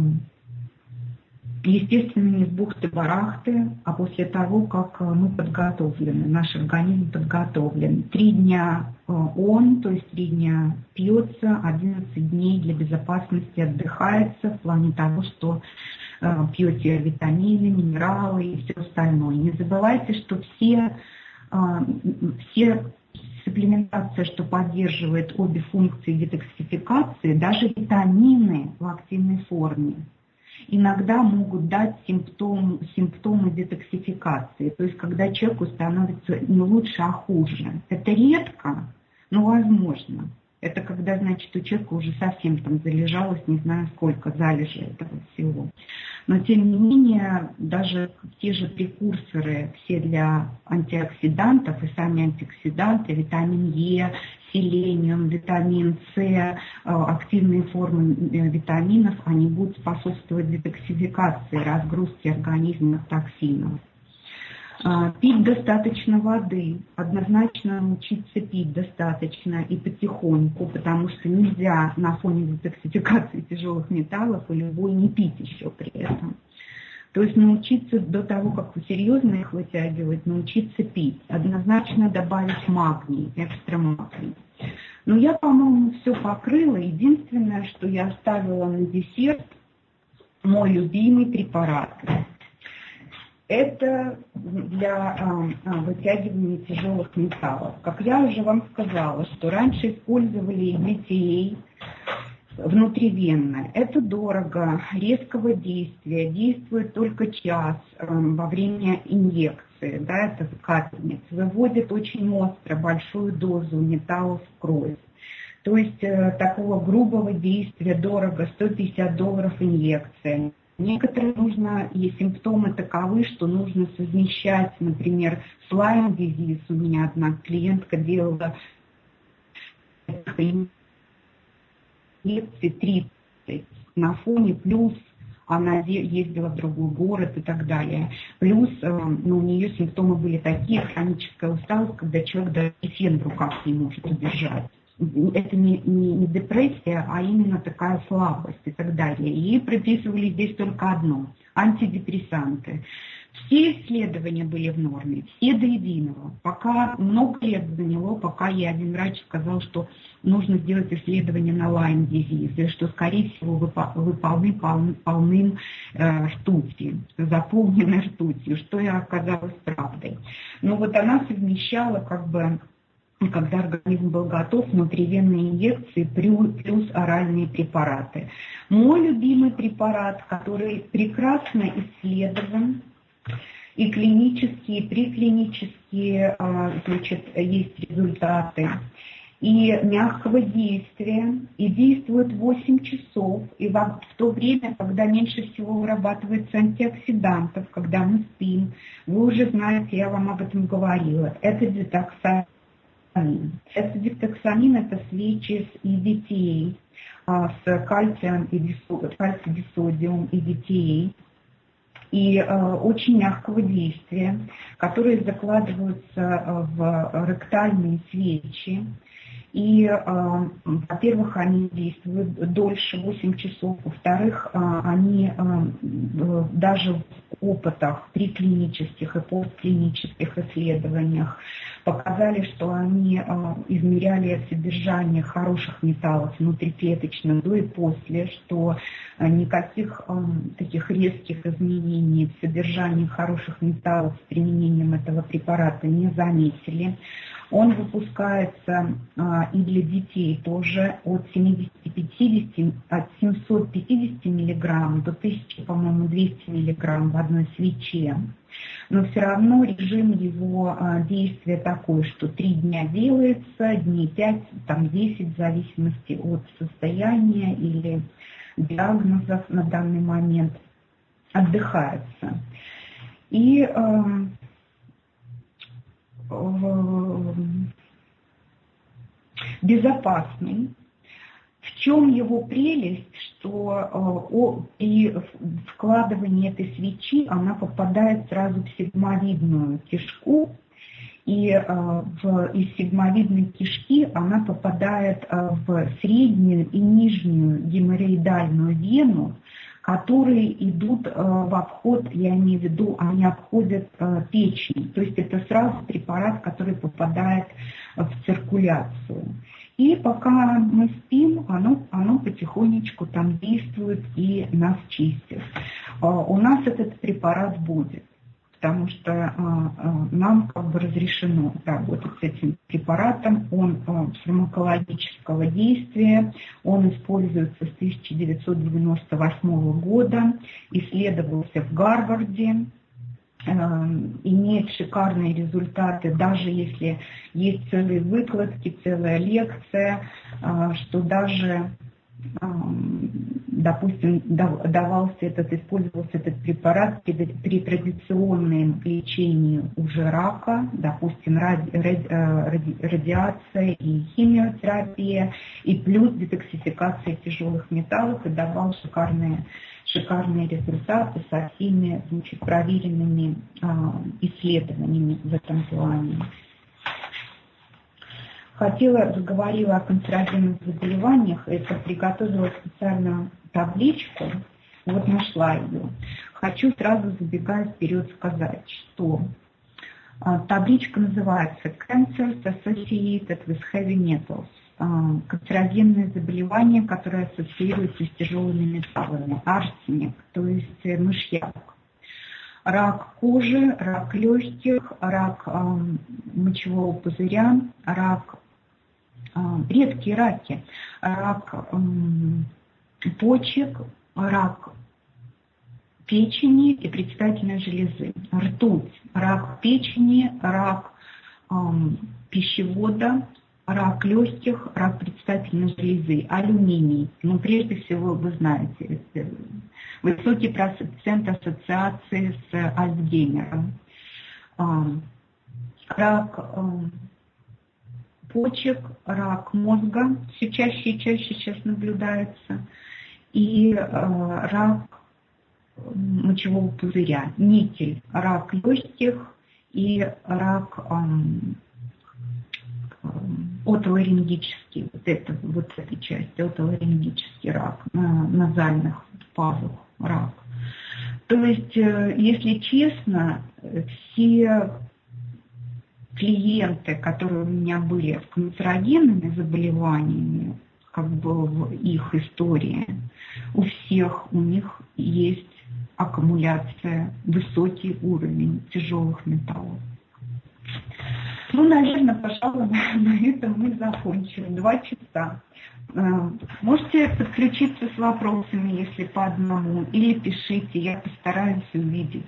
естественно, не с бухты-барахты, а после того, как мы подготовлены, наш организм подготовлен. Три дня он, то есть три дня пьется, одиннадцать дней для безопасности отдыхается в плане того, что пьете витамины, минералы и все остальное. Не забывайте, что все, все суплементация, что поддерживает обе функции детоксификации, даже витамины в активной форме иногда могут дать симптом, симптомы детоксификации. То есть когда человеку становится не лучше, а хуже. Это редко, но возможно. Это когда, значит, у человека уже совсем там залежалось, не знаю сколько, залежи этого всего. Но, тем не менее, даже те же прекурсоры, все для антиоксидантов, и сами антиоксиданты, витамин Е, селениум, витамин С, активные формы витаминов, они будут способствовать детоксификации, разгрузке организма токсинов. Пить достаточно воды, однозначно научиться пить достаточно и потихоньку, потому что нельзя на фоне детоксификации тяжелых металлов и любой не пить еще при этом. То есть научиться до того, как вы серьезно их вытягивать, научиться пить. Однозначно добавить магний, экстра магний. Но я, по-моему, все покрыла. Единственное, что я оставила на десерт, мой любимый препарат. Это для а, а, вытягивания тяжелых металлов. Как я уже вам сказала, что раньше использовали и ди ти эй внутривенно. Это дорого, резкого действия, действует только час а, во время инъекции, да, это капельница, выводит очень остро большую дозу металлов в кровь. То есть э, такого грубого действия дорого, сто пятьдесят долларов инъекция. Некоторые нужно, и симптомы таковы, что нужно совмещать, например, с Lyme-дизиз. У меня одна клиентка делала инъекции тридцать на фоне, плюс она ездила в другой город и так далее. Плюс ну, у нее симптомы были такие, хроническая усталость, когда человек даже фен в руках не может удержать. Это не, не, не депрессия, а именно такая слабость и так далее. И прописывали здесь только одно – антидепрессанты. Все исследования были в норме, все до единого. Пока много лет заняло, пока ей один врач сказал, что нужно сделать исследование на Lyme-дизиз, и что, скорее всего, вы, вы полны пол, полным э, ртути, заполнены ртутью, что и оказалось правдой. Но вот она совмещала как бы, когда организм был готов, внутривенные инъекции плюс оральные препараты. Мой любимый препарат, который прекрасно исследован, и клинические, и преклинические, значит, есть результаты, и мягкого действия, и действует восемь часов, и в то время, когда меньше всего вырабатывается антиоксидантов, когда мы спим, вы уже знаете, я вам об этом говорила, это детоксация. Это детоксамин, это свечи с и ди ти эй, с кальцием и дисодиум и ди ти эй, и э, очень мягкого действия, которые закладываются в ректальные свечи. И, э, во-первых, они действуют дольше, восемь часов. Во-вторых, э, они э, даже в опытах приклинических и постклинических исследованиях показали, что они э, измеряли содержание хороших металлов внутриклеточно до и после, что э, никаких э, таких резких изменений в содержании хороших металлов с применением этого препарата не заметили. Он выпускается а, и для детей тоже от семидесяти пятидесяти, от семисот пятидесяти миллиграмм до тысячи, по-моему, двухсот миллиграмм в одной свече. Но все равно режим его а, действия такой, что три дня делается, дней пять, там десять, в зависимости от состояния или диагнозов на данный момент, отдыхается. И а, безопасный. В чем его прелесть, что при вкладывании этой свечи она попадает сразу в сигмовидную кишку, и в, из сигмовидной кишки она попадает в среднюю и нижнюю геморроидальную вену, которые идут в обход, я имею в виду, они обходят печень. То есть это сразу препарат, который попадает в циркуляцию. И пока мы спим, оно, оно потихонечку там действует и нас чистит. У нас этот препарат будет, потому что а, а, нам как бы разрешено работать с этим препаратом. Он а, фармакологического действия, он используется с тысяча девятьсот девяносто восьмого года, исследовался в Гарварде, а, имеет шикарные результаты, даже если есть целые выкладки, целая лекция, а, что даже... допустим, давался этот, использовался этот препарат при, при традиционном лечении уже рака, допустим, ради, ради, радиация и химиотерапия, и плюс детоксификация тяжелых металлов, и давал шикарные, шикарные результаты со всеми, значит, проверенными а, исследованиями в этом плане. Хотела, говорила о канцерогенных заболеваниях, это приготовила специальную табличку, вот нашла ее. Хочу сразу, забегая вперед, сказать, что а, табличка называется Cancers Associated with Heavy Metals. А, канцерогенные заболевания, которые ассоциируются с тяжелыми металлами. Арсеник, то есть мышьяк. Рак кожи, рак легких, рак а, мочевого пузыря, рак редкие раки, рак почек, рак печени и предстательной железы, ртуть, рак печени, рак пищевода, рак легких, рак предстательной железы, алюминий. Ну, прежде всего, вы знаете, высокий процент ассоциации с Альцгеймером. Рак почек, рак мозга все чаще и чаще сейчас наблюдается, и э, рак мочевого пузыря, никель, рак легких и рак э, э, отоларингический, вот, это, вот эта часть, отоларингический рак, э, назальных пазух рак. То есть, э, если честно, все клиенты, которые у меня были с канцерогенными заболеваниями, как бы в их истории, у всех у них есть аккумуляция, высокий уровень тяжелых металлов. Ну, наверное, пожалуй, на этом мы закончим. Два часа. Можете подключиться с вопросами, если по одному, или пишите, я постараюсь увидеть.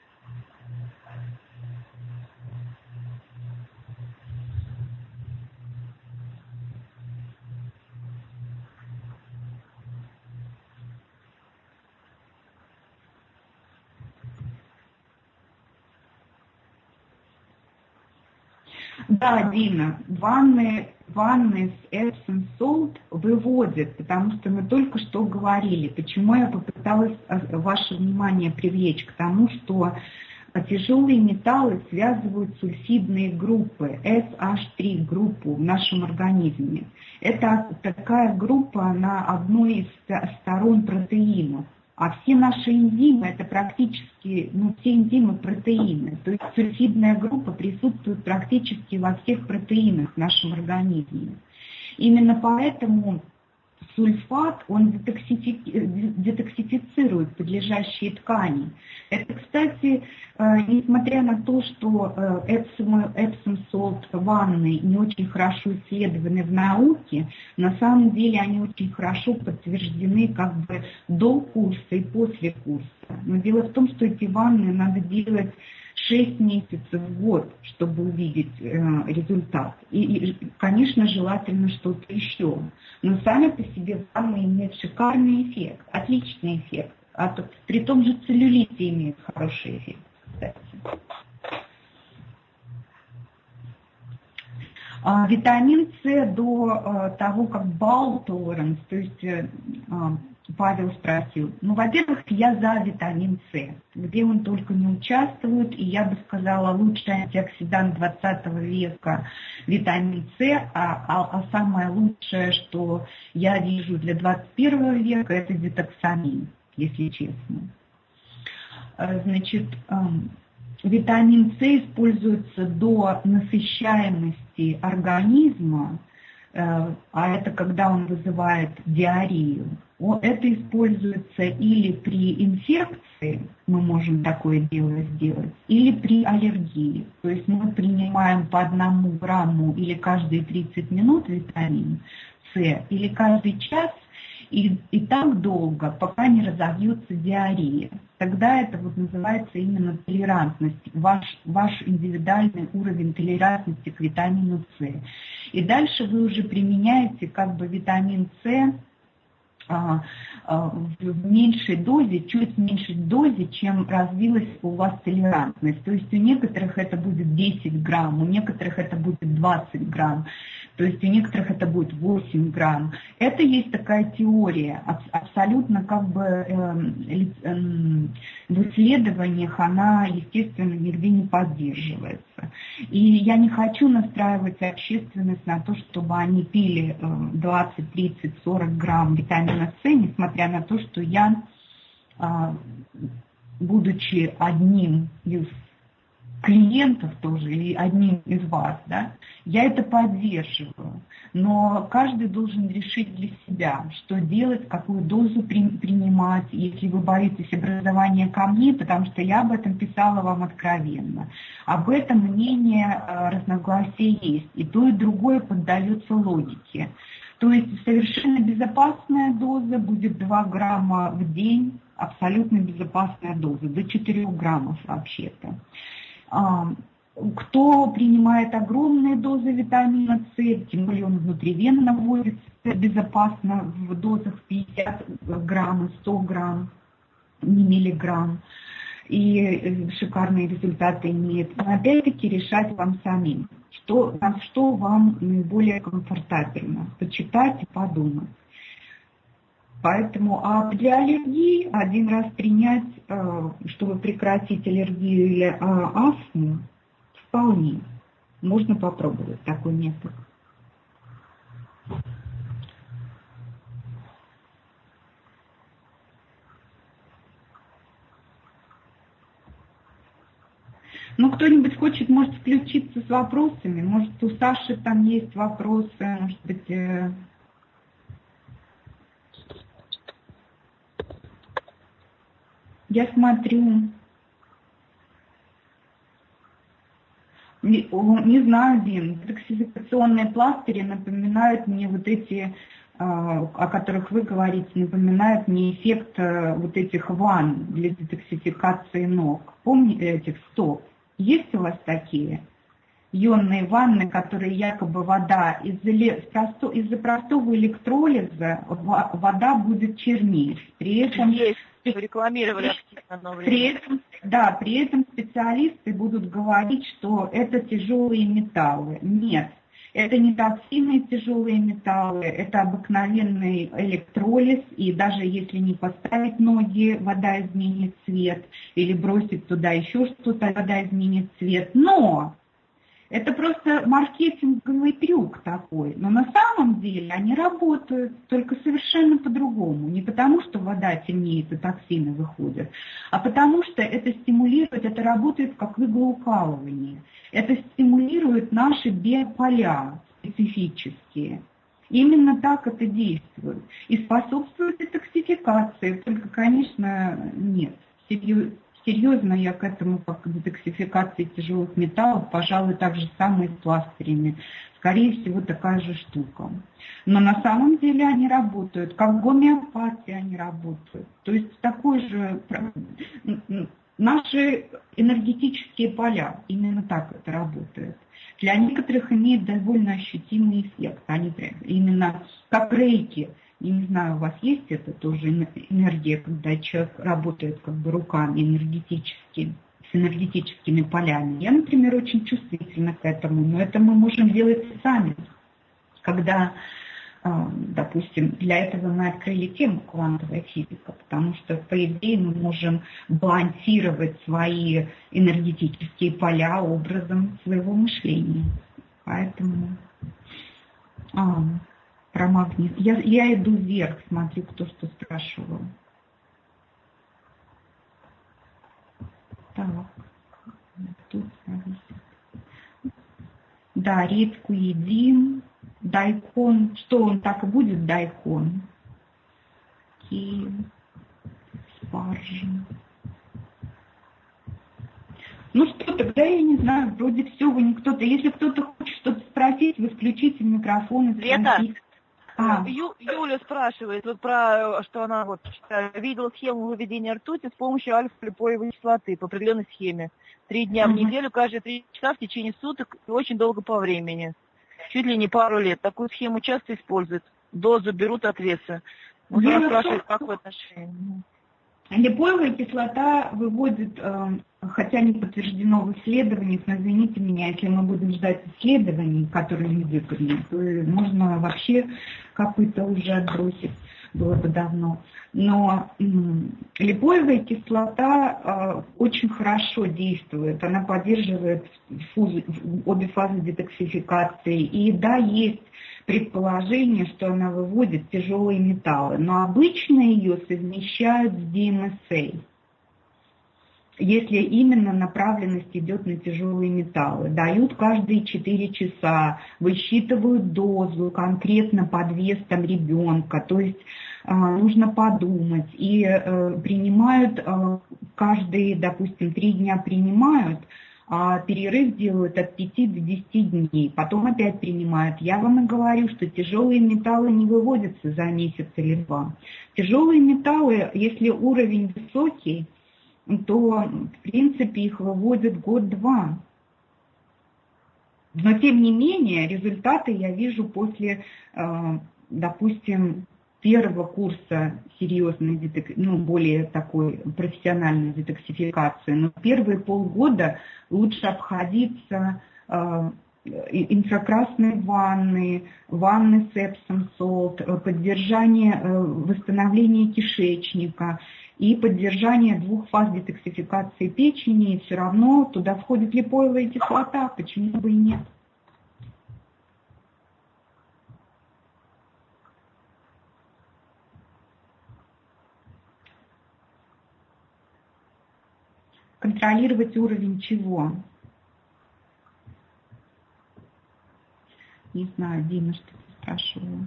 Да, Дина, ванны, ванны с Epsom Salt выводят, потому что мы только что говорили, почему я попыталась ваше внимание привлечь к тому, что тяжелые металлы связывают сульфидные группы, эс аш три группу в нашем организме. Это такая группа на одной из сторон протеинов. А все наши энзимы, это практически, ну, все энзимы протеины. То есть сульфидная группа присутствует практически во всех протеинах в нашем организме. Именно поэтому сульфат, он детоксифицирует подлежащие ткани. Это, кстати, несмотря на то, что Epsom, Epsom Salt ванны не очень хорошо исследованы в науке, на самом деле они очень хорошо подтверждены как бы до курса и после курса. Но дело в том, что эти ванны надо делать шесть месяцев в год, чтобы увидеть э, результат. И, и, конечно, желательно что-то еще. Но сами по себе ванны имеют шикарный эффект, отличный эффект. А то, при том же целлюлите имеет хороший эффект, кстати. А, витамин С до а, того, как bowel tolerance, то есть а, Павел спросил. Ну, во-первых, я за витамин С, где он только не участвует, и я бы сказала, лучший антиоксидант двадцатого века витамин С, а, а, а самое лучшее, что я вижу для двадцать первого века, это детоксамин, если честно. Значит, витамин С используется до насыщаемости организма, а это когда он вызывает диарею. Это используется или при инфекции, мы можем такое дело сделать, или при аллергии. То есть мы принимаем по одному грамму или каждые тридцать минут витамин С, или каждый час, и, и так долго, пока не разовьется диарея. Тогда это вот называется именно толерантность, ваш, ваш индивидуальный уровень толерантности к витамину С. И дальше вы уже применяете как бы витамин С в меньшей дозе, чуть меньшей дозе, чем развилась у вас толерантность. То есть у некоторых это будет десять грамм, у некоторых это будет двадцать грамм, то есть у некоторых это будет восемь грамм. Это есть такая теория, абсолютно как бы э, э, в исследованиях она, естественно, нигде не поддерживается. И я не хочу настраивать общественность на то, чтобы они пили двадцать, тридцать, сорок грамм витамина С, несмотря на то, что я, будучи одним из клиентов тоже, и одним из вас, да, я это поддерживаю. Но каждый должен решить для себя, что делать, какую дозу при, принимать, если вы боитесь образования камней, потому что я об этом писала вам откровенно. Об этом мнение разногласий есть, и то, и другое поддается логике. То есть совершенно безопасная доза будет два грамма в день, абсолютно безопасная доза, до четырёх граммов вообще-то. Кто принимает огромные дозы витамина С, тем более он внутривенно вводится безопасно в дозах пятьдесят грамм, сто грамм, не миллиграмм, и шикарные результаты имеет. Но опять-таки решать вам самим, что, что вам наиболее комфортабельно, почитать и подумать. Поэтому а для аллергии один раз принять, чтобы прекратить аллергию или астму, вполне можно попробовать такой метод. Ну, кто-нибудь хочет, может, включиться с вопросами? Может, у Саши там есть вопросы, может быть... Я смотрю, не, не знаю, Дин, детоксификационные пластыри напоминают мне вот эти, о которых вы говорите, напоминают мне эффект вот этих ванн для детоксификации ног. Помните этих стоп? Есть у вас такие ионные ванны, которые якобы вода, из-за просто, из-за простого электролиза вода будет чернеть. При этом... Есть. Рекламировали активно. При этом, да, при этом специалисты будут говорить, что это тяжелые металлы. Нет, это не токсины тяжелые металлы, это обыкновенный электролиз, и даже если не поставить ноги, вода изменит цвет, или бросить туда еще что-то, вода изменит цвет. Но это просто маркетинговый трюк такой. Но на самом деле они работают только совершенно по-другому. Не потому, что вода темнеет и токсины выходят, а потому что это стимулирует, это работает как иглоукалывание. Это стимулирует наши биополя специфические. Именно так это действует. И способствует детоксификации. Только, конечно, нет. Серьезно я к этому, как к детоксификации тяжелых металлов, пожалуй, так же самое с пластырями. Скорее всего, такая же штука. Но на самом деле они работают, как в гомеопатии они работают. То есть такой же... Наши энергетические поля, именно так это работает. Для некоторых имеет довольно ощутимый эффект. Они именно как рейки. Я не знаю, у вас есть это тоже энергия, когда человек работает как бы руками энергетически, с энергетическими полями. Я, например, очень чувствительна к этому, но это мы можем делать сами. Когда допустим, для этого мы открыли тему квантовая физика, потому что, по идее, мы можем балансировать свои энергетические поля образом своего мышления. Поэтому а, про магнит. Я, я иду вверх, смотрю, кто что спрашивал. Так, тут зависит. Да, редьку едим. Дайкон. Что он так и будет, дайкон? Киев, спаржа. Ну что, тогда я не знаю, вроде все, вы не кто-то. Если кто-то хочет что-то спросить, вы включите микрофон и спросите. А. Ю, Юля спрашивает, вот про, что она вот видела схему выведения ртути с помощью альфа-липоевой кислоты по определенной схеме. Три дня uh-huh. в неделю, каждые три часа в течение суток и очень долго по времени. Чуть ли не пару лет. Такую схему часто используют. Дозу берут от веса. Вот она спрашивает, как в отношении. Липоевая кислота выводит, хотя не подтверждено в исследованиях, но извините меня, если мы будем ждать исследований, которые не выполнены, то можно вообще копыта уже отбросить, было бы давно. Но липоевая кислота очень хорошо действует, она поддерживает фуз, обе фазы детоксификации. И да, есть предположение, что она выводит тяжелые металлы, но обычно ее совмещают с ди эм эс эй, если именно направленность идет на тяжелые металлы. Дают каждые четыре часа, высчитывают дозу конкретно под вес там ребенка, то есть э, нужно подумать, и э, принимают э, каждые, допустим, три дня принимают, а перерыв делают от пяти до десяти дней, потом опять принимают. Я вам и говорю, что тяжелые металлы не выводятся за месяц или два. Тяжелые металлы, если уровень высокий, то в принципе их выводят год-два. Но тем не менее результаты я вижу после, допустим, первого курса серьезной, ну, более такой профессиональной детоксификации. Но первые полгода лучше обходиться э, инфракрасной ванны, ванны с Epsom Salt, поддержание, э, восстановление кишечника и поддержание двух фаз детоксификации печени. И все равно туда входит липоевая кислота, почему бы и нет. Контролировать уровень чего? Не знаю, Дима, что ты спрашивала.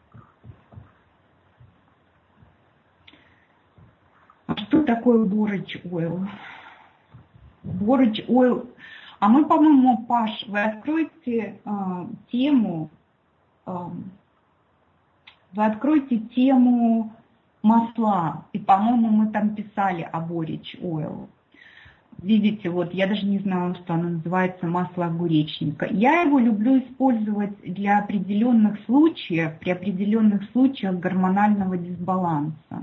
А что такое borage oil? Borage oil. А мы, по-моему, Паш, вы откроете э, тему, э, вы откроете тему масла, и, по-моему, мы там писали о borage oil. Видите, вот я даже не знала, что оно называется масло огуречника. Я его люблю использовать для определенных случаев, при определенных случаях гормонального дисбаланса.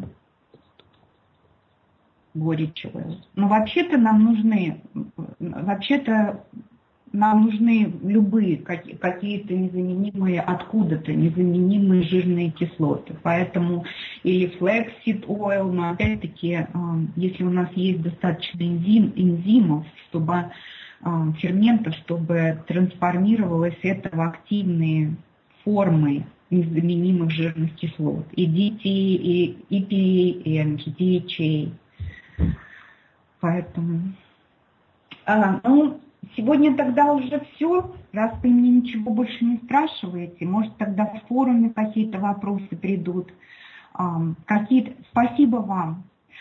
Горечевые. Но вообще-то нам нужны, вообще-то нам нужны любые какие-то незаменимые, откуда-то незаменимые жирные кислоты. Поэтому или flaxseed oil, но опять-таки, если у нас есть достаточно энзим, энзимов, чтобы ферментов, чтобы трансформировалось это в активные формы незаменимых жирных кислот. И ди ти, и и пи эн, ди эйч эй. Поэтому... А, ну, сегодня тогда уже все, раз вы мне ничего больше не спрашиваете, может тогда в форуме какие-то вопросы придут. Какие-то... Спасибо вам.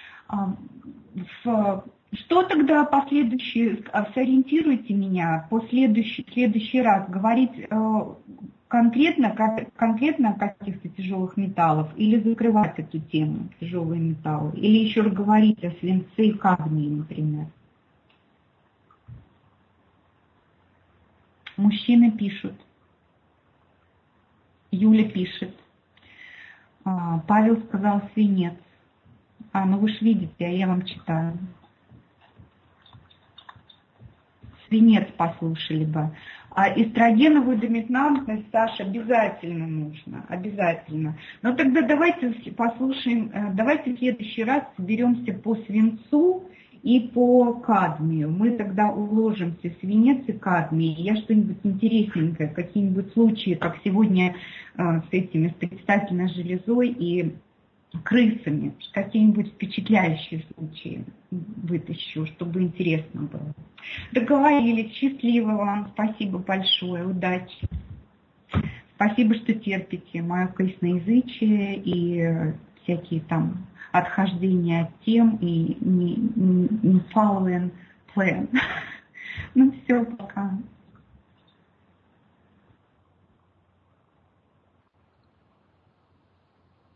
Что тогда последующие, сориентируйте меня по следующий, следующий раз, говорить конкретно, конкретно о каких-то тяжелых металлах или закрывать эту тему, тяжелые металлы, или еще говорить о свинце и кадмии, например. Мужчины пишут. Юля пишет. Павел сказал свинец. А, ну вы же видите, а я вам читаю. свинец послушали бы. А эстрогеновую доминантность, Саша, обязательно нужно, обязательно. Но тогда давайте послушаем, давайте в следующий раз соберемся по свинцу и по кадмию. Мы тогда уложимся в свинец и кадмий. Я что-нибудь интересненькое, какие-нибудь случаи, как сегодня с этими, с предстательной железой и крысами, какие-нибудь впечатляющие случаи вытащу, чтобы интересно было. Договорились. Счастливо вам. Спасибо большое. Удачи. Спасибо, что терпите мое косноязычие и всякие там отхождения от тем и не, не, не following plan. Ну все, пока.